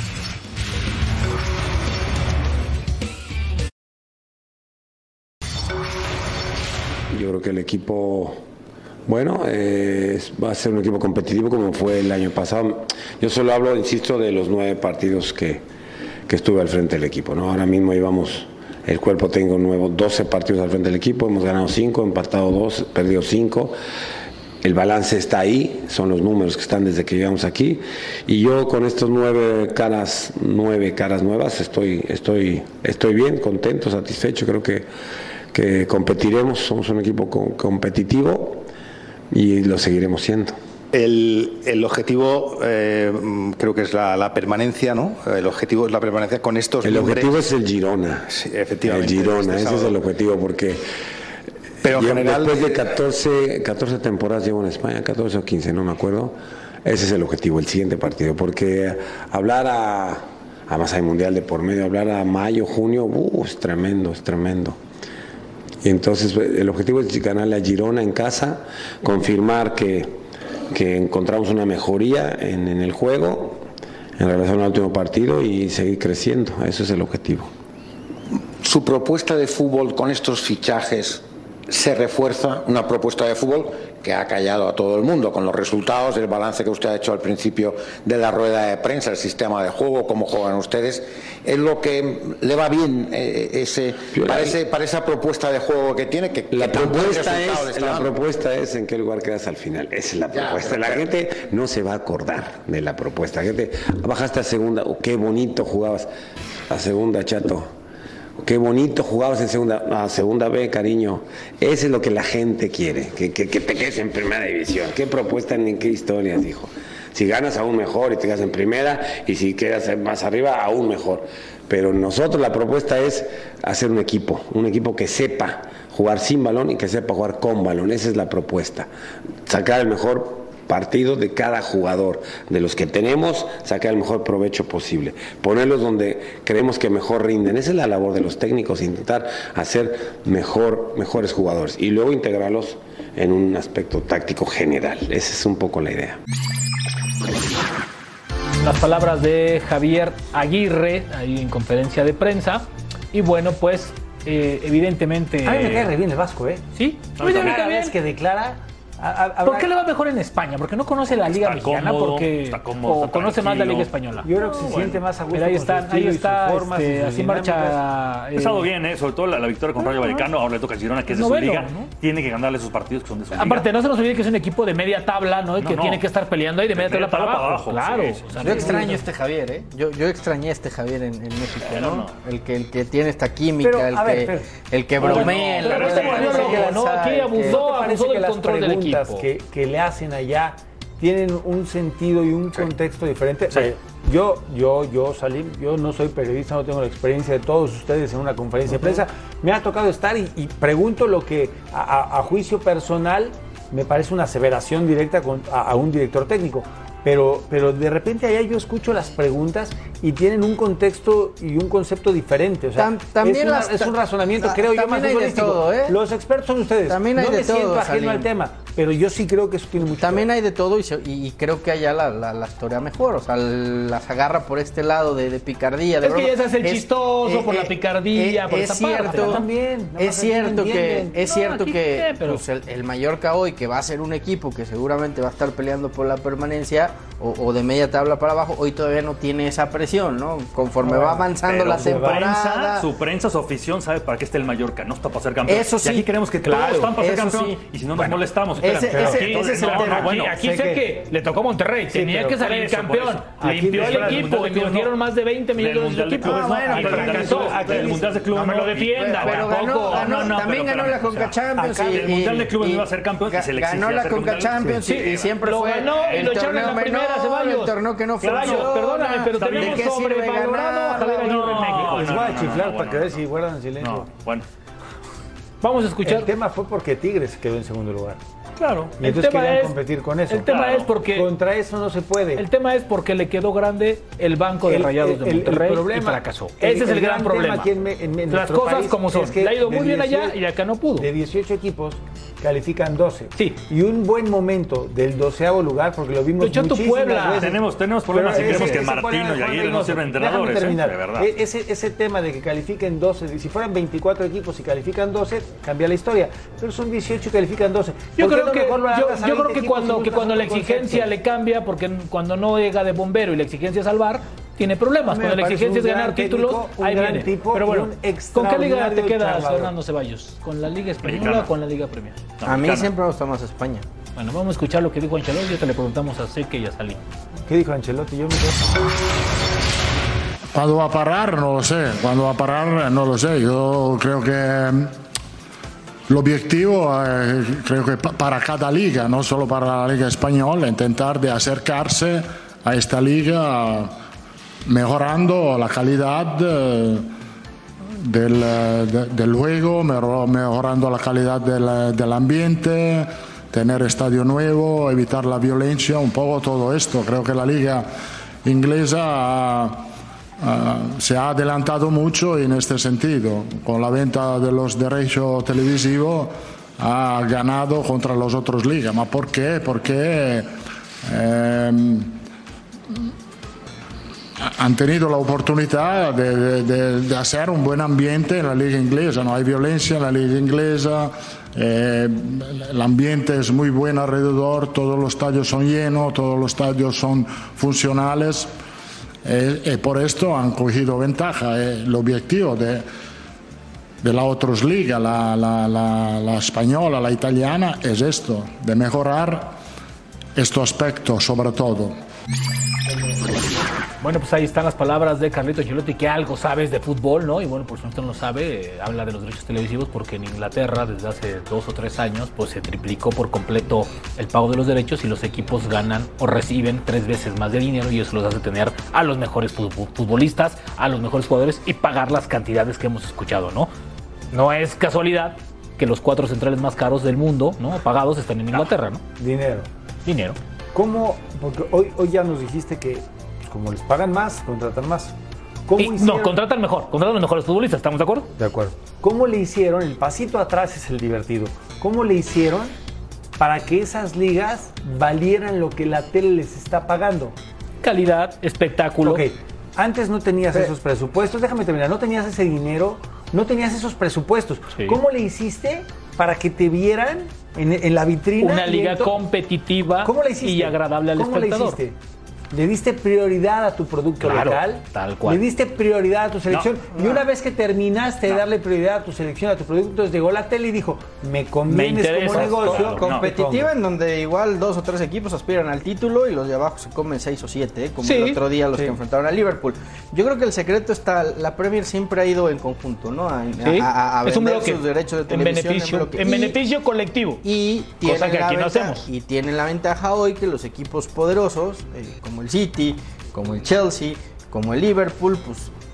Yo creo que el equipo, bueno, eh, es- va a ser un equipo competitivo como fue el año pasado. Yo solo hablo, insisto, de los nueve partidos que, que estuve al frente del equipo, ¿no? Ahora mismo llevamos, el cuerpo tengo nuevo, doce partidos al frente del equipo, hemos ganado cinco, empatado dos, perdido cinco. El balance está ahí, son los números que están desde que llegamos aquí. Y yo con estos nueve caras, nueve caras nuevas, estoy, estoy, estoy bien, contento, satisfecho. Creo que, que competiremos, somos un equipo co- competitivo y lo seguiremos siendo. El, el objetivo eh, creo que es la, la permanencia, ¿no? El objetivo es la permanencia con estos El nombres. objetivo es el Girona. Sí, efectivamente. El Girona, Este ese es sábado. el objetivo porque Pero en yo general, después de catorce, catorce temporadas llevo en España, catorce o quince, no me acuerdo. Ese es el objetivo, el siguiente partido, porque hablar a, además hay Mundial de por medio, hablar a mayo, junio, uh, es tremendo, es tremendo. Y entonces el objetivo es ganarle a Girona en casa, confirmar que, que encontramos una mejoría en, en el juego en relación al último partido y seguir creciendo. Eso es el objetivo. su propuesta de fútbol con estos fichajes se refuerza, una propuesta de fútbol que ha callado a todo el mundo con los resultados, el balance que usted ha hecho al principio de la rueda de prensa, el sistema de juego, cómo juegan ustedes, es lo que le va bien eh, ese, para, ese, para esa propuesta de juego que tiene, que, La que tan buen propuesta, resultado le es, está la dando. propuesta es en qué lugar quedas al final. Esa es la Ya, propuesta. pero- La gente no se va a acordar de la propuesta. La gente, bajaste a segunda, oh, qué bonito jugabas a segunda, chato. Qué bonito jugabas en segunda, a segunda B, cariño. Eso es lo que la gente quiere, que, que, que te quedes en primera división. ¿Qué propuesta ni qué historias, hijo? Si ganas aún mejor y te quedas en primera, y si quedas más arriba, aún mejor. Pero nosotros la propuesta es hacer un equipo, un equipo que sepa jugar sin balón y que sepa jugar con balón. Esa es la propuesta. Sacar el mejor partido de cada jugador, de los que tenemos, sacar el mejor provecho posible, ponerlos donde creemos que mejor rinden. Esa es la labor de los técnicos, intentar hacer mejor, mejores jugadores y luego integrarlos en un aspecto táctico general. Esa es un poco la idea. Las palabras de Javier Aguirre ahí en conferencia de prensa. Y bueno, pues eh, evidentemente... A mí me cae re bien el Vasco, ¿eh? ¿Sí? A mí cada vez que declara... A, a, habrá... ¿Por qué le va mejor en España? ¿Porque no conoce la Liga Está Mexicana? cómodo, Porque, está cómodo, ¿O está conoce más la tranquilo. Liga Española? Yo creo que se No, siente bueno. más a gusto Mira, ahí con su está, estilo ahí y sus está, formas y este, sus así dinámicas. marcha... Ha eh, estado bien, ¿eh? Sobre todo la, la victoria contra el Vallecano. Ahora le toca a Girona, que es de su Noveno, liga. ¿no? Tiene que ganarle sus partidos que son de su liga. Aparte, no se nos olvide que es un equipo de media tabla, ¿no? Y No, que no. tiene que estar peleando ahí de media De tabla para media tabla abajo. para abajo, Claro. sí, sí. O sea, Yo no- extraño a este Javier, ¿eh? Yo, yo extrañé a este Javier en, en México, Pero ¿no? no. El, que, el que tiene esta química, Pero, el, a ver, que, pero- el que Pero bromea no, en la pero rueda este de volvió prensa, loco, ya ¿no? sabe Aquí que- abusó. ¿No te parece abusó que del las control del preguntas equipo? que, que le hacen allá tienen un sentido y un contexto diferente? Sí. Vaya, Yo, yo, yo, Salim, yo no soy periodista, no tengo la experiencia de todos ustedes en una conferencia de prensa. Me ha tocado estar y, y pregunto lo que a, a- a juicio personal me parece una aseveración directa con- a, a un director técnico. Pero, pero de repente allá yo escucho las preguntas y tienen un contexto y un concepto diferente. O sea, Tam- también es, una- las- es un razonamiento, ta- creo yo, también más hay de futbolístico. todo, ¿eh? Los expertos son ustedes. También hay no de me siento todo, ajeno Salim. al tema. pero yo sí creo que eso tiene mucho. También hay de todo y, se, y creo que allá la, la, la historia mejor, o sea, las agarra por este lado de, de picardía. De es broma. Que ya se hace el es, chistoso eh, por eh, la picardía, eh, por es esa cierto, parte. ¿No? También, es cierto que, es no, cierto que qué, pero... pues el, el Mallorca hoy, que va a ser un equipo que seguramente va a estar peleando por la permanencia o, o de media tabla para abajo, hoy todavía no tiene esa presión, ¿no? Conforme no, va avanzando la temporada. Prensa, su prensa, su afición sabe para qué está el Mallorca, no está para ser campeón. Eso sí. Y aquí queremos que claro, todos están para ser campeón sí. Y si no nos bueno, molestamos. Ese, ese, aquí, ese es no, el tema. Aquí, bueno, aquí sé, sé que, que le tocó a Monterrey, sí, tenía que salir eso, campeón. Limpió el equipo, invirtieron no. más de veinte millones de equipo. Ah, bueno, y fracasó. El Mundial de Clubes no me lo defienda. Pero ganó, ganó, no, también ganó la Conca Champions. El Mundial de Clubes no iba a ser campeón. Ganó la Conca Champions y siempre fue el torneo menor, el torneo que no funcionó. Perdóname, pero tenemos sobrevalorado a Javier Aguirre en México. Les voy a chiflar para que vean si guardan silencio. Bueno. Vamos a escuchar. El tema fue porque Tigres quedó en segundo lugar. Claro. Y entonces querían es, competir con eso. El tema claro. es porque... Contra eso no se puede. El tema es porque le quedó grande el banco de el, Rayados el, de Monterrey el problema, y fracasó. El, Ese es el, el gran, gran problema. Aquí en, en, en Las cosas como son. Es que le ha ido muy bien allá y acá no pudo. De dieciocho equipos califican doce. Sí. Y un buen momento del doceavo lugar, porque lo vimos Luchó muchísimas Puebla. veces. Tenemos, tenemos problemas si queremos que Martino y Aguirre no sirven entrenadores, ¿eh? De verdad. Ese, ese tema de que califiquen doce, si fueran veinticuatro equipos y califican doce, cambia la historia. Pero son dieciocho y califican doce. Yo creo que, yo, yo creo que cuando, que cuando la exigencia le cambia, porque cuando no llega de bombero y la exigencia es salvar, tiene problemas. Cuando la exigencia es ganar títulos, ahí viene. Pero bueno, ¿con qué liga te quedas, Fernando Ceballos? ¿Con la Liga Española o con la Liga Premier? A mí siempre me gusta más España. Bueno, vamos a escuchar lo que dijo Ancelotti y te le preguntamos a Seque y a Salín. ¿Qué dijo Ancelotti? Yo me quedo. ¿Cuándo va a parar? No lo sé. ¿Cuándo va a parar? No lo sé. Yo creo que el objetivo, eh, creo que para cada liga, no solo para la Liga Española, intentar de acercarse a esta liga mejorando la calidad eh, del, de, del juego, mejorando la calidad del, del ambiente, tener estadio nuevo, evitar la violencia, un poco todo esto. Creo que la liga inglesa Uh, se ha adelantado mucho en este sentido. Con la venta de los derechos televisivos ha ganado contra las otras ligas. ¿Ma por qué? Porque eh, han tenido la oportunidad de, de, de, de hacer un buen ambiente en la liga inglesa. No hay violencia en la liga inglesa. Eh, el ambiente es muy bueno alrededor. Todos los estadios son llenos, todos los estadios son funcionales. Eh, y por esto han cogido ventaja. Eh, el objetivo de, de las otras ligas, la, la, la, la española, la italiana, es esto, de mejorar este aspecto sobre todo. Bueno, pues ahí están las palabras de Carlito Ancelotti, que algo sabes de fútbol, ¿no? Y bueno, por supuesto no lo sabe, eh, habla de los derechos televisivos porque en Inglaterra desde hace dos o tres años pues se triplicó por completo el pago de los derechos y los equipos ganan o reciben tres veces más de dinero y eso los hace tener a los mejores futbolistas, a los mejores jugadores y pagar las cantidades que hemos escuchado, ¿no? No es casualidad que los cuatro centrales más caros del mundo, ¿no? Pagados están en Inglaterra, ¿no? Dinero. Dinero. ¿Cómo? Porque hoy, hoy ya nos dijiste que como les pagan más, contratan más. ¿Cómo y, no, contratan mejor, contratan los mejores futbolistas, ¿estamos de acuerdo? De acuerdo. ¿Cómo le hicieron? El pasito atrás es el divertido. ¿Cómo le hicieron para que esas ligas valieran lo que la tele les está pagando? Calidad, espectáculo. Ok, antes no tenías sí. esos presupuestos, déjame terminar, no tenías ese dinero, no tenías esos presupuestos. Sí. ¿Cómo le hiciste para que te vieran en, en la vitrina? Una liga entonces, competitiva ¿cómo le hiciste? Y agradable al ¿Cómo espectador. Le hiciste? Le diste prioridad a tu producto claro, local, tal cual. Le diste prioridad a tu selección no, y una vez que terminaste no. de darle prioridad a tu selección, a tu producto, entonces llegó la tele y dijo, me convienes me como negocio. Claro, competitiva no. en donde igual dos o tres equipos aspiran al título y los de abajo se comen seis o siete, ¿eh? como sí, el otro día los sí. que enfrentaron a Liverpool. Yo creo que el secreto está, la Premier siempre ha ido en conjunto, ¿no? A, sí. a, a es vender un bloque. sus derechos de televisión en beneficio, en, en beneficio colectivo. Y cosa que aquí no ventaja, hacemos. Y tienen la ventaja hoy que los equipos poderosos, eh, como el City, como el Chelsea, como el Liverpool, pues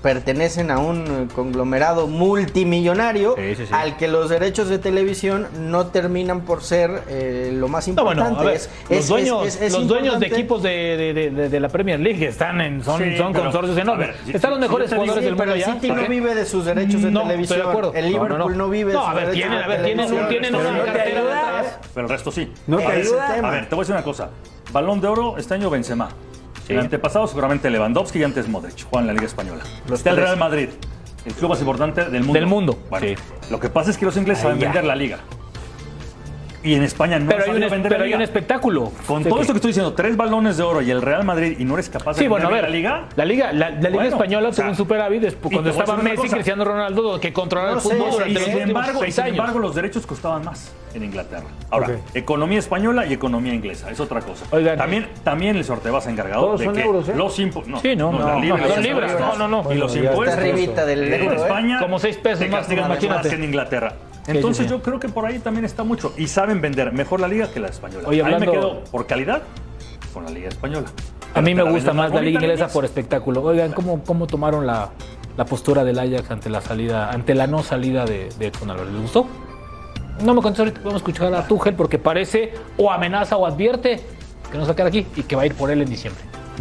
pertenecen a un conglomerado multimillonario Sí, sí, sí. al que los derechos de televisión no terminan por ser eh, lo más No, importante. bueno, a ver, Es- los es- dueños, es- es los dueños de importante. equipos de, de, de, de- de la Premier League están en, son, Sí, son pero, consorcios a enormes. ver, si- Están los si- mejores si yo te jugadores digo- del Pero mundo el ya. City no ¿ok? vive de sus derechos de No, televisión. estoy de acuerdo. El No, no, Liverpool no, no. vive de No, sus a ver, derechos tienen, de a ver, tienen, televisión. tienen Pero una no te cartera ayuda. detrás. Pero el resto sí. ¿No te Ese es el ayuda? tema. A ver, te voy a decir una cosa. Balón de oro, este año Benzema. El antepasado seguramente Lewandowski y antes Modric. Juegan en la Liga Española. Los Está el tres. Real Madrid, el club más importante del mundo. Del mundo, Bueno, sí. lo que pasa es que los ingleses saben ya. vender la liga. Y en España no Pero hay, saben un, es- vender pero la hay liga. un espectáculo. Con ¿De todo qué? esto que estoy diciendo, tres balones de oro y el Real Madrid y no eres capaz de Sí, bueno, a vender ver, la liga. la liga, la, la liga Bueno, española o sea, tuvo un superávit después, y cuando te voy a estaba decir una Messi, cosa. Cristiano Ronaldo, que controlaba No el sé, fútbol sí, durante Y los sin últimos embargo, y seis sin años. embargo, los derechos costaban más en Inglaterra. Ahora, Ok. economía española y economía inglesa, es otra cosa. Oigan, también, también el sorteo vas encargado Todos de son que euros, ¿eh? los impuestos. No, Sí, no, no, la no, libra, son los libras, impuestos. no, no, no. Y los Bueno, ya impuestos. está arribita del en euro, ¿eh? España Como seis pesos te más, castigan mucho imagínate. más que en Inglaterra. Entonces sí. yo creo que por ahí también está mucho. Y saben vender mejor la liga que la española. Oye, a mí me hablando- quedo por calidad con la liga española. A mí me Pero te gusta venden más la liga bonita, inglesa Luis. por espectáculo. Oigan, ¿cómo, cómo tomaron la, la postura del Ajax ante la salida, ante la no salida de, de Edson Álvarez? ¿Les gustó? No me contestó ahorita, vamos a escuchar a Tuchel porque parece o amenaza o advierte que no se va a quedar aquí y que va a ir por él en diciembre.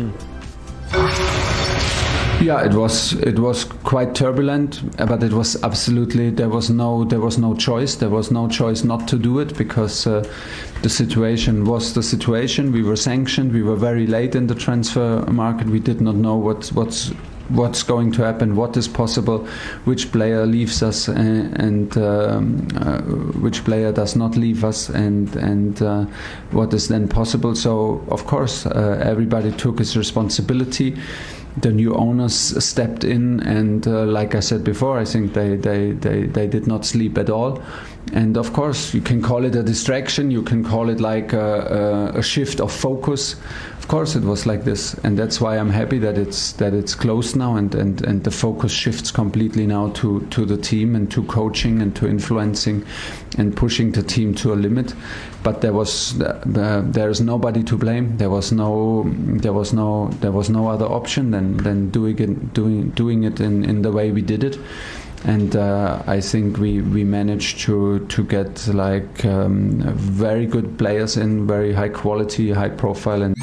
Yeah, it was it was quite turbulent, uh, but it was absolutely there was no there was no choice. There was no choice not to do it because uh, the situation was the situation. We were sanctioned. We were very late in the transfer market. We did not know what what's what's going to happen, what is possible, which player leaves us, uh, and um, uh, which player does not leave us, and and uh, what is then possible. So of course, uh, everybody took his responsibility. The new owners stepped in, and uh, like I said before, I think they, they, they, they did not sleep at all. And of course, you can call it a distraction, you can call it like a, a, a shift of focus. Of course, it was like this, and that's why I'm happy that it's that it's closed now, and, and, and the focus shifts completely now to, to the team and to coaching and to influencing and pushing the team to a limit. But there was uh, there is nobody to blame. There was no there was no there was no other option than, than doing it doing doing it in, in the way we did it. And uh, I think we, we managed to to get like um, very good players in, very high quality, high profile, and.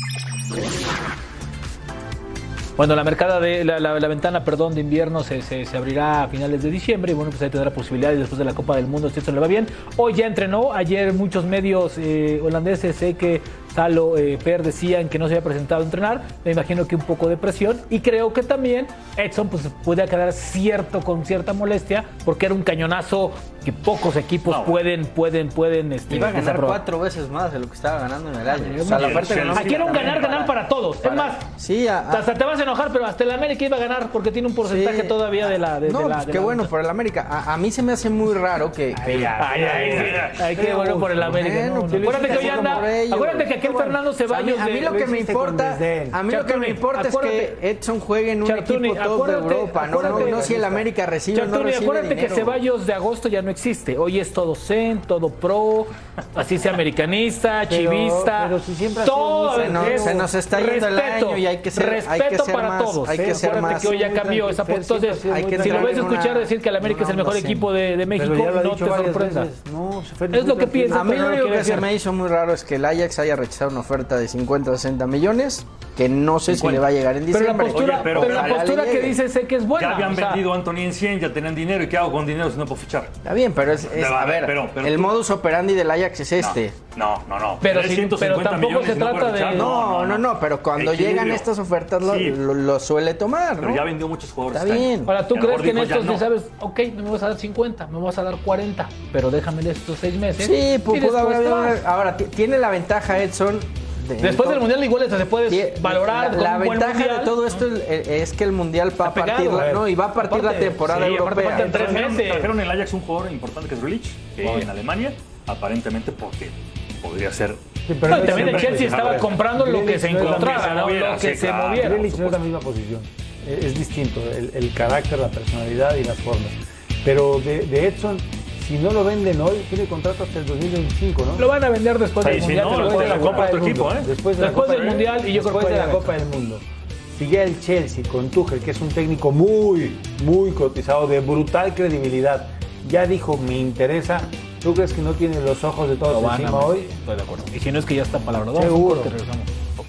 Bueno, la mercada de la, la, la ventana, perdón, de invierno se, se, se abrirá a finales de diciembre y bueno, pues ahí tendrá posibilidades después de la Copa del Mundo si esto le va bien. Hoy ya entrenó, ayer muchos medios eh, holandeses, sé que Salo, eh, Per decían que no se había presentado a entrenar, me imagino que un poco de presión y creo que también Edson pues puede quedar cierto con cierta molestia porque era un cañonazo que pocos equipos no. pueden pueden pueden este, iba a ganar cuatro veces más de lo que estaba ganando en el año. O sea, la parte aquí era un ganar ganar para todos. Para, es más, sí, a, a, hasta te vas a enojar, pero hasta el América iba a ganar porque tiene un porcentaje sí, todavía de la de, no, de la, pues de qué la bueno por el América. A, a mí se me hace muy raro que, que ay, ay, ay, ay, ay, qué bueno por el América. Bueno, no, no. Acuérdate que hoy anda, acuérdate que aquel bueno, Fernando Ceballos a mí, a mí lo que me importa, a mí lo que me importa es que Edson juegue en un Chartuni, equipo top de Europa, no, no, no si el América recibe o no recibe acuérdate dinero. que Ceballos de agosto ya no existe. Hoy es todo zen, todo pro, así sea americanista, pero, chivista, pero si siempre ha todo se nos, se nos está yendo el año y hay que ser respeto hay que ser para más, todos. Hay que ¿eh? ser Acuérdate más, que hoy ya cambió esa entonces si lo ves escuchar una, decir que el América es el mejor equipo de, de México, no te sorprendas. No, es lo que piensas. A mí lo único que se me hizo muy raro es que el Ajax haya rechazado una oferta de cincuenta o sesenta millones que no sé si le va a llegar en diciembre. Pero la postura, Oye, pero, pero la postura que dice sé que es buena. Ya habían o sea, vendido a Anthony en cien, ya tenían dinero. ¿Y qué hago con dinero si no puedo fichar? Está bien, pero es, es a ver, pero, pero el tú, modus operandi del Ajax es este. No, no, no. Pero, sí, pero tampoco se trata de... No, no, no, no, pero cuando Equilibrio. llegan estas ofertas lo, sí. lo, lo suele tomar, ¿no? Pero ya vendió muchos jugadores. Está bien. Ahora, ¿tú crees que en estos no sabes, ok, no me vas a dar cincuenta, me vas a dar cuarenta, pero déjame estos seis meses? Sí, pues pudo haber... Ahora, tiene la ventaja Edson... De, Después todo, del Mundial igual se puede valorar. La, la ventaja mundial, de todo esto ¿no? es, es que el Mundial va a partir, la, no, y va a partir aparte, la temporada sí, europea. En tres meses. Trajeron en el Ajax un jugador importante que es Grealish, que sí. en Alemania, aparentemente porque podría ser... Sí, pero no, no también el Chelsea estaba comprando lo que se encontrara, no lo que se moviera. Grealish no es la misma posición, es distinto, el, el carácter, la personalidad y las formas. Pero de, de Edson... Si no lo venden hoy, tiene contrato hasta el dos mil veinticinco, ¿no? Lo van a vender después sí, del si Mundial. No, después de la Copa del Mundo. ¿eh? Después, de después la del Mundial y yo después creo que de la Copa del Mundo. Si ya el Chelsea con Tuchel, que es un técnico muy, muy cotizado, de brutal credibilidad, ya dijo, me interesa, ¿tú crees que no tiene los ojos de todos encima hoy? Estoy de acuerdo. Y si no es que ya está palabrado. Seguro. Te regresamos.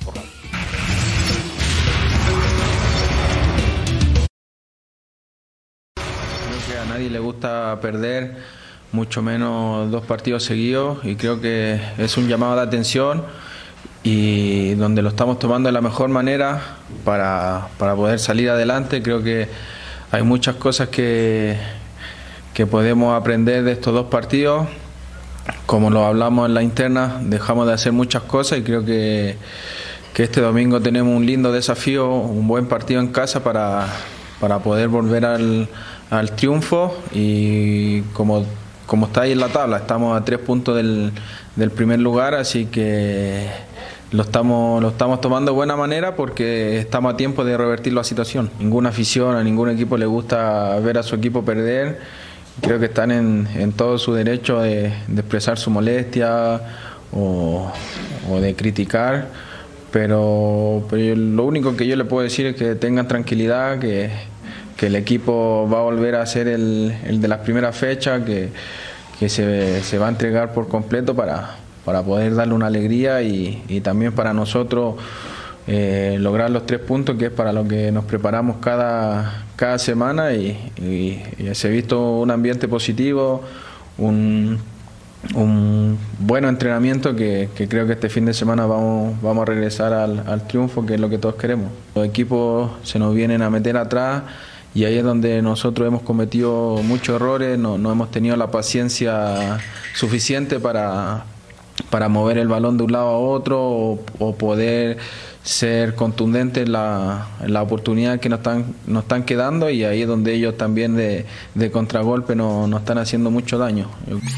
Creo que a nadie le gusta perder, mucho menos dos partidos seguidos, y creo que es un llamado de atención y donde lo estamos tomando de la mejor manera para, para poder salir adelante. Creo que hay muchas cosas que, que podemos aprender de estos dos partidos. Como lo hablamos en la interna, dejamos de hacer muchas cosas y creo que, que este domingo tenemos un lindo desafío, un buen partido en casa para, para poder volver al, al triunfo. Y como, como está ahí en la tabla, estamos a tres puntos del, del primer lugar, así que lo estamos, lo estamos tomando de buena manera porque estamos a tiempo de revertir la situación. Ninguna afición, a ningún equipo le gusta ver a su equipo perder. Creo que están en, en todo su derecho de, de expresar su molestia o, o de criticar, pero, pero lo único que yo le puedo decir es que tengan tranquilidad, que, que el equipo va a volver a ser el, el de las primeras fechas, que, que se, se va a entregar por completo para, para poder darle una alegría y, y también para nosotros eh, lograr los tres puntos, que es para lo que nos preparamos cada, cada semana, y, y, y se ha visto un ambiente positivo, un, un buen entrenamiento que, que creo que este fin de semana vamos, vamos a regresar al, al triunfo, que es lo que todos queremos. Los equipos se nos vienen a meter atrás y ahí es donde nosotros hemos cometido muchos errores, no, no hemos tenido la paciencia suficiente para, para mover el balón de un lado a otro o, o poder ser contundentes en la, en la oportunidad que nos están, nos están quedando, y ahí es donde ellos también de, de contragolpe nos, nos están haciendo mucho daño.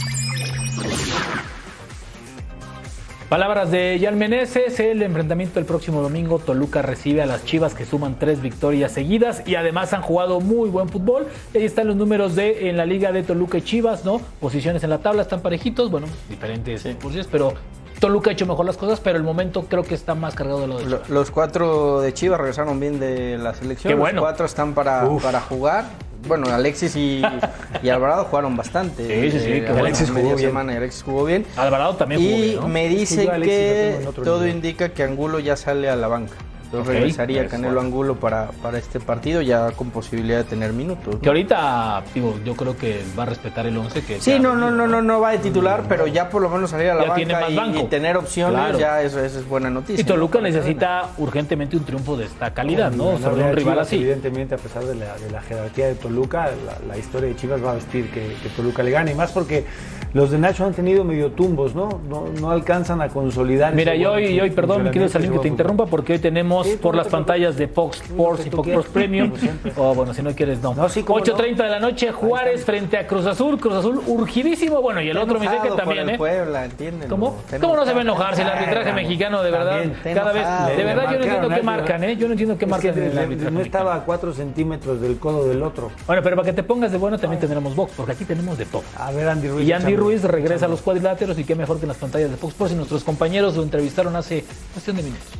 Palabras de Jan Meneses. El enfrentamiento el próximo domingo, Toluca recibe a las Chivas, que suman tres victorias seguidas y además han jugado muy buen fútbol. Ahí están los números de en la liga de Toluca y Chivas, ¿no? Posiciones en la tabla están parejitos, bueno, diferentes sí. posiciones, pero Toluca ha hecho mejor las cosas, pero el momento creo que está más cargado de lo de Chivas. Los cuatro de Chivas regresaron bien de la selección. Qué bueno. Los cuatro están para, para jugar. Bueno, Alexis y, y Alvarado jugaron bastante. Sí, sí, sí. Eh, Que bueno, Alexis jugó bien. Semana y Alexis jugó bien. Alvarado también jugó y bien, ¿no? me dicen Sí, que no todo nivel. indica que Angulo ya sale a la banca. Entonces Okay. regresaría Eso. Canelo Angulo para, para este partido, ya con posibilidad de tener minutos, ¿no? Que ahorita, digo, yo creo que va a respetar el once que Sí, ya- no, no, no, no, no va de titular, pero ya por lo menos salir a la Ya tiene banca más y, banco. y tener opciones, Claro. ya eso, eso es buena noticia. Y Toluca ¿no? necesita urgentemente un triunfo de esta calidad, ¿no? Ganarle Sobre a un rival Chivas, así. Evidentemente, a pesar de la, de la jerarquía de Toluca, la, la historia de Chivas va a vestir que, que Toluca le gane. Y más porque los de Nacho han tenido medio tumbos, ¿no? No, no alcanzan a consolidar. Mira, ese yo buen hoy, hoy perdón, me quiero salir que funcionamiento, te ese buen interrumpa, porque hoy tenemos Sí, por no las te pantallas de Fox Sports y tú Fox quieras. Sports Premium, Como siempre. o bueno, si no quieres, no. No, sí, cómo ocho no. treinta de la noche, Juárez frente a Cruz Azul. Cruz Azul urgidísimo, bueno, y el Está otro me dice que enojado por también, el ¿eh? Puebla, entiéndelo. ¿Cómo? Está ¿Cómo no se va a enojado. enojar si el arbitraje Ah, mexicano, de verdad, también, está cada vez, enojado. de Le verdad yo no entiendo marcaron qué algo, marcan, ¿eh? Yo no entiendo qué Es marcan que en el de- arbitraje no mexicano. estaba a cuatro centímetros del codo del otro. Bueno, pero para que te pongas de bueno también tendremos box, porque aquí tenemos de todo. A ver, Andy Ruiz. Y Andy échame. Ruiz regresa a los cuadriláteros, y qué mejor que en las pantallas de Fox Sports, y nuestros compañeros lo entrevistaron hace cuestión de minutos.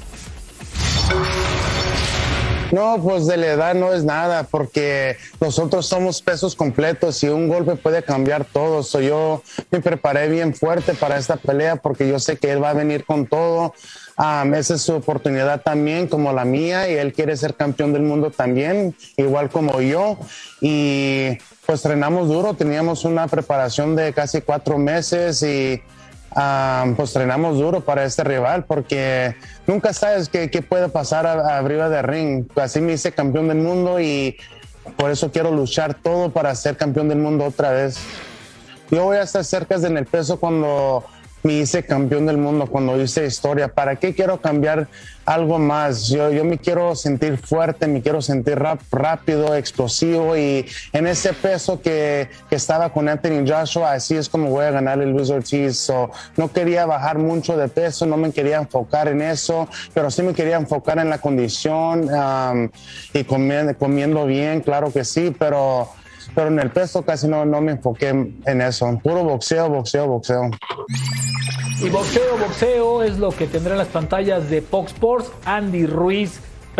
No, pues de la edad no es nada, porque nosotros somos pesos completos y un golpe puede cambiar todo. So, yo me preparé bien fuerte para esta pelea porque yo sé que él va a venir con todo. Um, esa es su oportunidad también, como la mía, y él quiere ser campeón del mundo también, igual como yo. Y pues entrenamos duro, teníamos una preparación de casi cuatro meses y Um, pues entrenamos duro para este rival, porque nunca sabes qué, qué puede pasar a, a arriba del ring. Así me hice campeón del mundo y por eso quiero luchar todo para ser campeón del mundo otra vez. Yo voy a estar cerca en el peso cuando me hice campeón del mundo, cuando hice historia. ¿Para qué quiero cambiar algo más? Yo, yo me quiero sentir fuerte, me quiero sentir rap, rápido, explosivo, y en ese peso que, que estaba con Anthony Joshua, así es como voy a ganar el Luis Ortiz. So, no quería bajar mucho de peso, no me quería enfocar en eso, pero sí me quería enfocar en la condición um, y comiendo, comiendo bien, claro que sí, pero... pero en el peso casi no, no me enfoqué en eso. Puro boxeo, boxeo, boxeo. Y boxeo, boxeo es lo que tendrá en las pantallas de Fox Sports. Andy Ruiz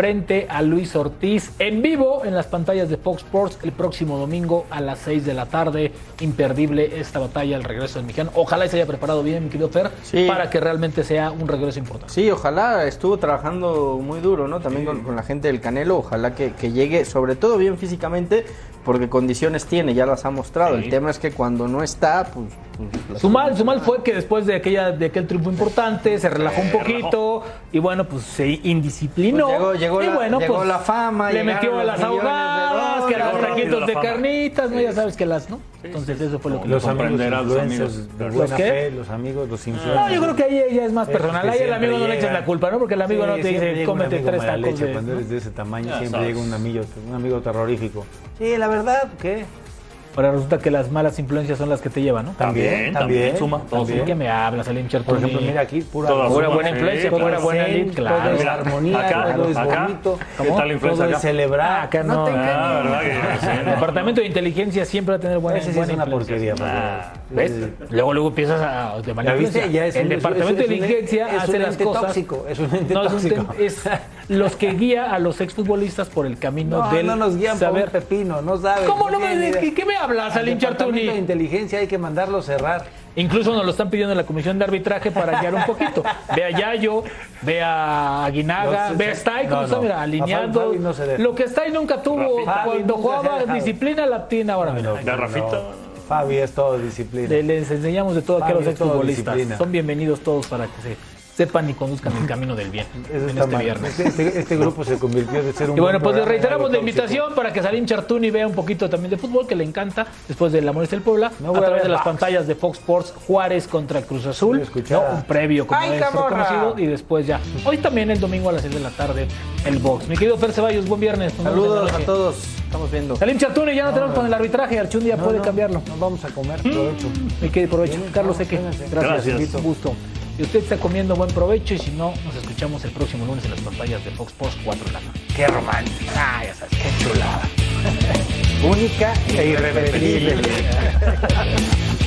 frente a Luis Ortiz en vivo en las pantallas de Fox Sports el próximo domingo a las seis de la tarde. Imperdible esta batalla, el regreso del mexicano. Ojalá se haya preparado bien, mi querido Fer, sí. para que realmente sea un regreso importante. Sí, ojalá estuvo trabajando muy duro, ¿no? También sí. con, con la gente del Canelo. Ojalá que, que llegue, sobre todo bien físicamente, porque condiciones tiene, ya las ha mostrado. Sí. El tema es que cuando no está, pues... pues su mal, su mal fue que después de aquella de aquel triunfo importante se relajó un poquito y bueno, pues se indisciplinó. Pues llegó llegó, y la, bueno, llegó pues, la fama, le metió a las ahogadas, que los taquitos de carnitas, ¿no? Ya sabes que las, ¿no? Sí, Entonces sí. eso fue lo que los amigos, los amigos de buena fe, los amigos, los influencers. No, yo creo que ahí ya es más personal. Ahí el amigo no le echas la culpa, ¿no? Porque el amigo sí, no te dice, cómete tres tacos leche, de... Cuando eres de ese tamaño ya siempre sabes. Llega un amigo, un amigo terrorífico. Sí, la verdad, ¿qué? Ahora resulta que las malas influencias son las que te llevan, ¿no? También, también. también suma. ¿También? ¿Qué me hablas, Salim Chertoni? Por ejemplo, mira aquí, pura, pura buena influencia, sí, pura buena lid, claro. Toda armonía, acá, todo es acá, bonito. ¿Qué tal la influencia todo acá? Es celebrar. Ah, acá no. no te ah, ¿verdad que sí, el departamento de inteligencia siempre va a tener buena Ese sí buena es una influencia. porquería. Ah, ¿ves? Luego, luego empiezas a... De mala influencia. Ya es el un, departamento es, es, de inteligencia hace las cosas... Tóxico, es un ente no, tóxico. Es, un, es los que guía a los exfutbolistas por el camino no, del no nos guían saber. por un pepino, no sabes. ¿Cómo no me... ¿Qué, ¿Qué me hablas, Salim Chertoni? De inteligencia hay que mandarlo cerrar. Incluso nos lo están pidiendo en la comisión de arbitraje para guiar un poquito. Ve a Yayo, ve a Aguinaga, no, ve a Stay, como no, está, no. mira, alineando. Fabi no lo que Stay nunca tuvo Fabi cuando nunca jugaba disciplina la tiene ahora. No, mira, Rafito. Fabi es todo disciplina. Le, les enseñamos de todo aquí a los exfutbolistas. Son bienvenidos todos para que se sepan y conduzcan el camino del bien en este mal. viernes. Este, este grupo se convirtió de ser un... Y bueno, pues les reiteramos la invitación para que Salim Chertoni vea un poquito también de fútbol, que le encanta, después del Amores del Puebla, a través a de las pantallas de Fox Sports, Juárez contra Cruz Azul, ¿no? Un previo, como es reconocido, y después ya. Hoy también el domingo a las seis de la tarde, el box. Mi querido Fer Ceballos, buen viernes. Saludos a todos, estamos viendo. Salim Chertoni, ya no, no tenemos con el arbitraje, Archun ya no, puede no, cambiarlo. Nos vamos a comer, provecho. Mi querido provecho. Bien, Carlos Seque, gracias. Gracias, un gusto. Y usted está comiendo buen provecho y si no, nos escuchamos el próximo lunes en las pantallas de Fox Sports cuatro de la tarde. ¡Qué romántica! ¡Ah, ya sabes! ¡Qué chulada! Única e irrepetible.